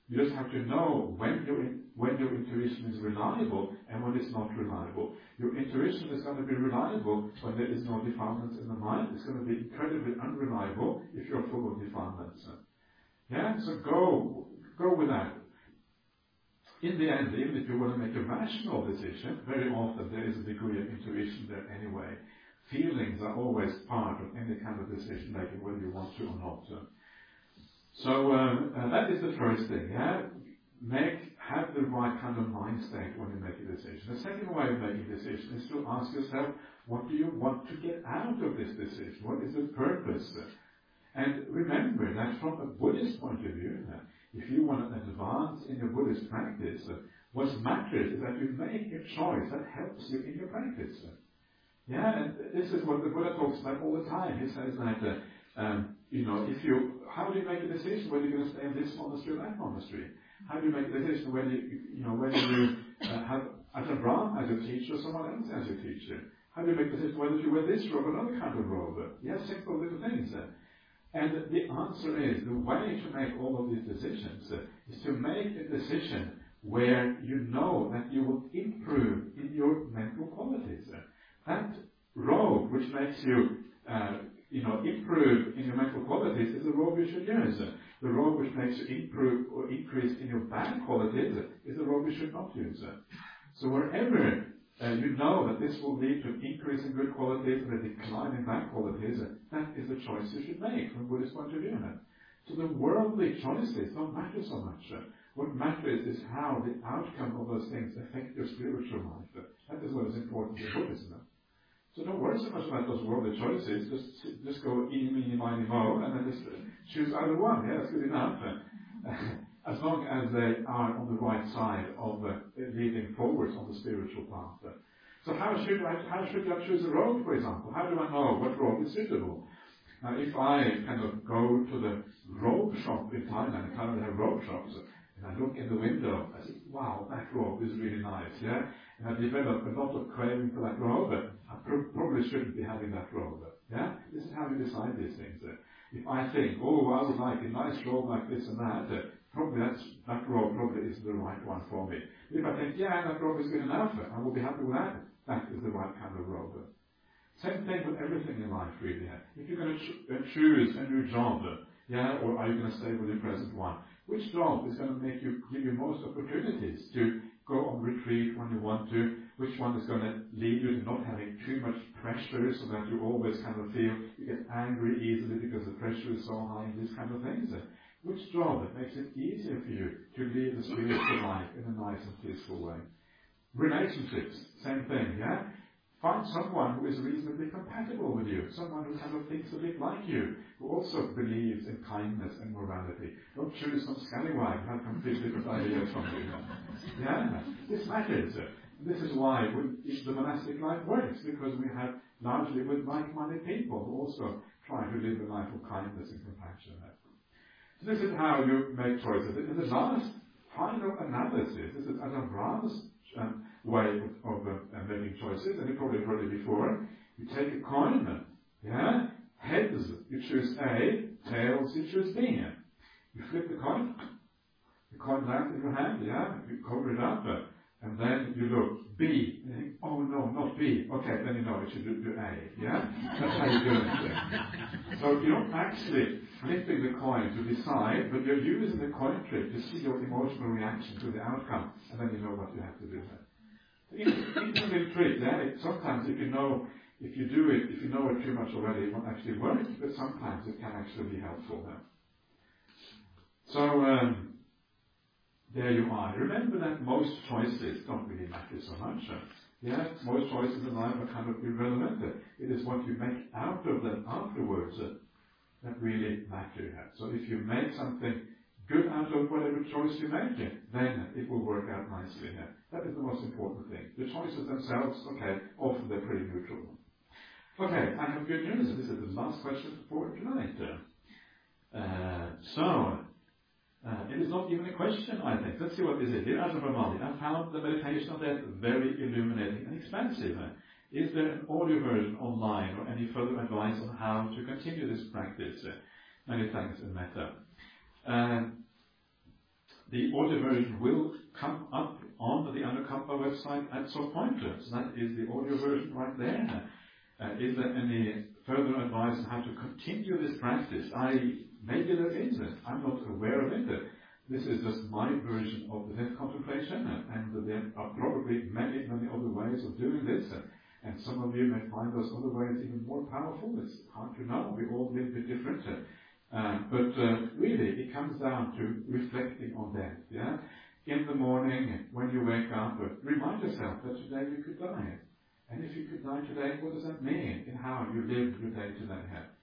You just have to know when your intuition is reliable and when it's not reliable. Your intuition is going to be reliable when there is no defilements in the mind. It's going to be incredibly unreliable if you're full of defilements. Yeah, so go with that. In the end, even if you want to make a rational decision, very often there is a degree of intuition there anyway. Feelings are always part of any kind of decision making, whether you want to or not. So that is the first thing. Yeah, have the right kind of mind state when you make a decision. The second way of making a decision is to ask yourself, what do you want to get out of this decision? What is the purpose? And remember that from a Buddhist point of view, if you want to advance in your Buddhist practice, what matters is that you make a choice that helps you in your practice. Yeah, and this is what the Buddha talks about all the time. He says that, how do you make a decision whether you're going to stay in this monastery or that monastery? How do you make a decision whether you have Ajahn Brahm as your teacher or someone else as your teacher? How do you make a decision whether you wear this robe or another kind of robe? Yes, simple little things. And the answer is, the way to make all of these decisions is to make a decision where you know that you will improve in your mental qualities. That robe which makes you improve in your mental qualities is the robe you should use. The robe which makes you improve or increase in your bad qualities is the robe you should not use. So wherever you know that this will lead to an increase in good qualities and a decline in bad qualities, that is the choice you should make from a Buddhist point of view. So the worldly choices don't matter so much. What matters is how the outcome of those things affect your spiritual life. That is what is important in Buddhism. So don't worry so much about those worldly choices. Just go eeny, meeny, miny, mo, and then just choose either one. Yeah, that's good enough. As long as they are on the right side of leading forwards on the spiritual path. So how should I choose a robe, for example? How do I know what robe is suitable? Now, if I kind of go to the robe shop in Thailand, I kind of have robe shops, and I look in the window, I say, wow, that robe is really nice, yeah? And I develop a lot of craving for that robe. I probably shouldn't be having that robe, yeah? This is how we decide these things. If I think, oh, I would like a nice robe like this and that, probably that robe probably isn't the right one for me. If I think, yeah, that robe is good enough, I will be happy with that, that is the right kind of robe. Same thing with everything in life, really. If you're going to choose a new job, yeah, or are you going to stay with your present one? Which job is going to give you most opportunities to go on retreat when you want to? Which one is going to lead you to not having too much pressure so that you always kind of feel you get angry easily because the pressure is so high and these kind of things? Which job makes it easier for you to lead the spiritual life in a nice and peaceful way? Relationships, same thing, yeah? Find someone who is reasonably compatible with you, someone who kind of thinks a bit like you, who also believes in kindness and morality. Don't choose some scallywag who has completely different ideas from you. Yeah, this matters. This is why the monastic life works, because we have largely with like-minded people who also try to live a life of kindness and compassion. So this is how you make choices. In the last final analysis, this is Ajahn Brahm's way of making choices, and you probably heard it before. You take a coin, yeah? Heads, you choose A, tails, you choose B. You flip the coin lands in your hand, yeah? You cover it up, and then you look, B, and you think, oh no, not B. Okay, then you know you should do A, yeah? That's how you do it. So you're not actually flipping the coin to decide, but you're using the coin trick to see your emotional reaction to the outcome, and then you know what you have to do. Interesting trick, yeah? Sometimes if you know it too much already, it won't actually work, but sometimes it can actually be helpful. So, there you are. Remember that most choices don't really matter so much. Yeah, most choices in life are kind of irrelevant. It is what you make out of them afterwards that really matter. So if you make something good out of whatever choice you make, then it will work out nicely. That is the most important thing. The choices themselves, okay, often they're pretty neutral. Okay, I have good news. This is the last question for tonight. It is not even a question, I think. Let's see what is it. Dear Ajahn Brahmali, I found the meditation of death very illuminating and expansive. Is there an audio version online or any further advice on how to continue this practice? Many thanks and metta. The audio version will come up on the Anukampa website at some point. So that is the audio version right there. Is there any further advice on how to continue this practice? Maybe there is. I'm not aware of it. This is just my version of the death contemplation, and there are probably many, many other ways of doing this. And some of you may find those other ways even more powerful. It's hard to know. We all live a bit different. But really, it comes down to reflecting on death. Yeah? In the morning, when you wake up, remind yourself that today you could die. And if you could die today, what does that mean in how you live your day today?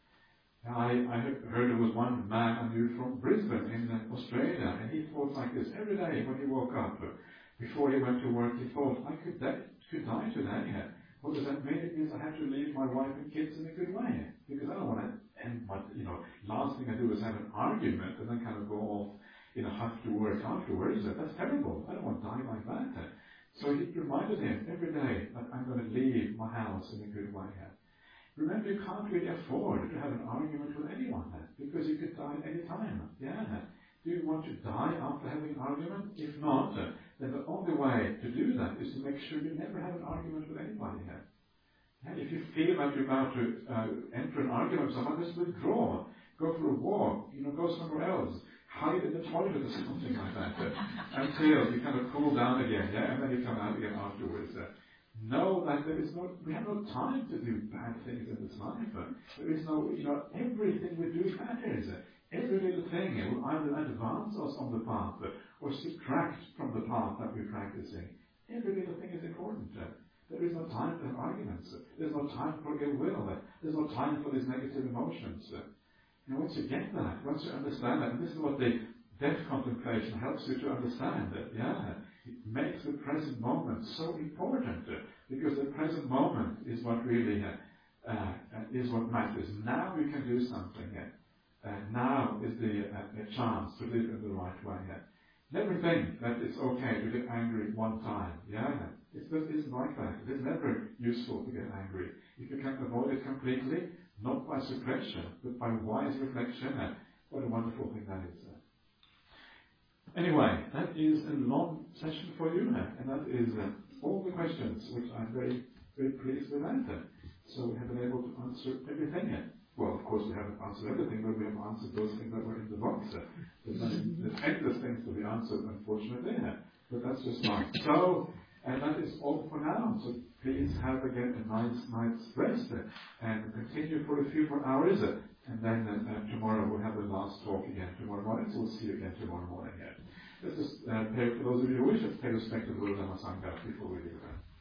I heard there was one man I knew from Brisbane in Australia, and he thought like this every day when he woke up. Before he went to work, he thought, I could die today. What does that mean? It means I have to leave my wife and kids in a good way, because I don't want to end my, last thing I do is have an argument and then kind of go off in a huff to work afterwards. That's terrible. I don't want to die like that. So he reminded him every day that I'm going to leave my house in a good way. Remember, you can't really afford to have an argument with anyone, because you could die any time. Yeah. Do you want to die after having an argument? If not, then the only way to do that is to make sure you never have an argument with anybody. And if you feel like you're about to enter an argument with someone, just withdraw. Go for a walk. Go somewhere else. Hide in the toilet or something like that until you kind of cool down again, and then you come out again afterwards. Know that we have no time to do bad things in this life. There is no, everything we do matters. Every little thing will either advance us on the path or subtract from the path that we're practicing. Every little thing is important. There is no time to have arguments. There's no time for ill will. There's no time for these negative emotions. Once you get that, once you understand that, and this is what the death contemplation helps you to understand, it makes the present moment so important, because the present moment is what really is what matters. Now we can do something. Now is the chance to live in the right way. Never think that it's okay to get angry one time. It just isn't like that. It is never useful to get angry. If you can avoid it completely, not by suppression, but by wise reflection, what a wonderful thing that is. Anyway, that is a long session for you, and that is all the questions, which I'm very, very pleased with that. So we have been able to answer everything. Well, of course, we haven't answered everything, but we have answered those things that were in the box. There's endless things to be answered, unfortunately, but that's just fine. So, and that is all for now. So please have again a nice night's rest and continue for a few more hours. And then tomorrow we'll have the last talk again tomorrow morning. So we'll see you again tomorrow morning. Let's just pay, for those of you who wish, let's pay respect to the Lord Sangha before we leave.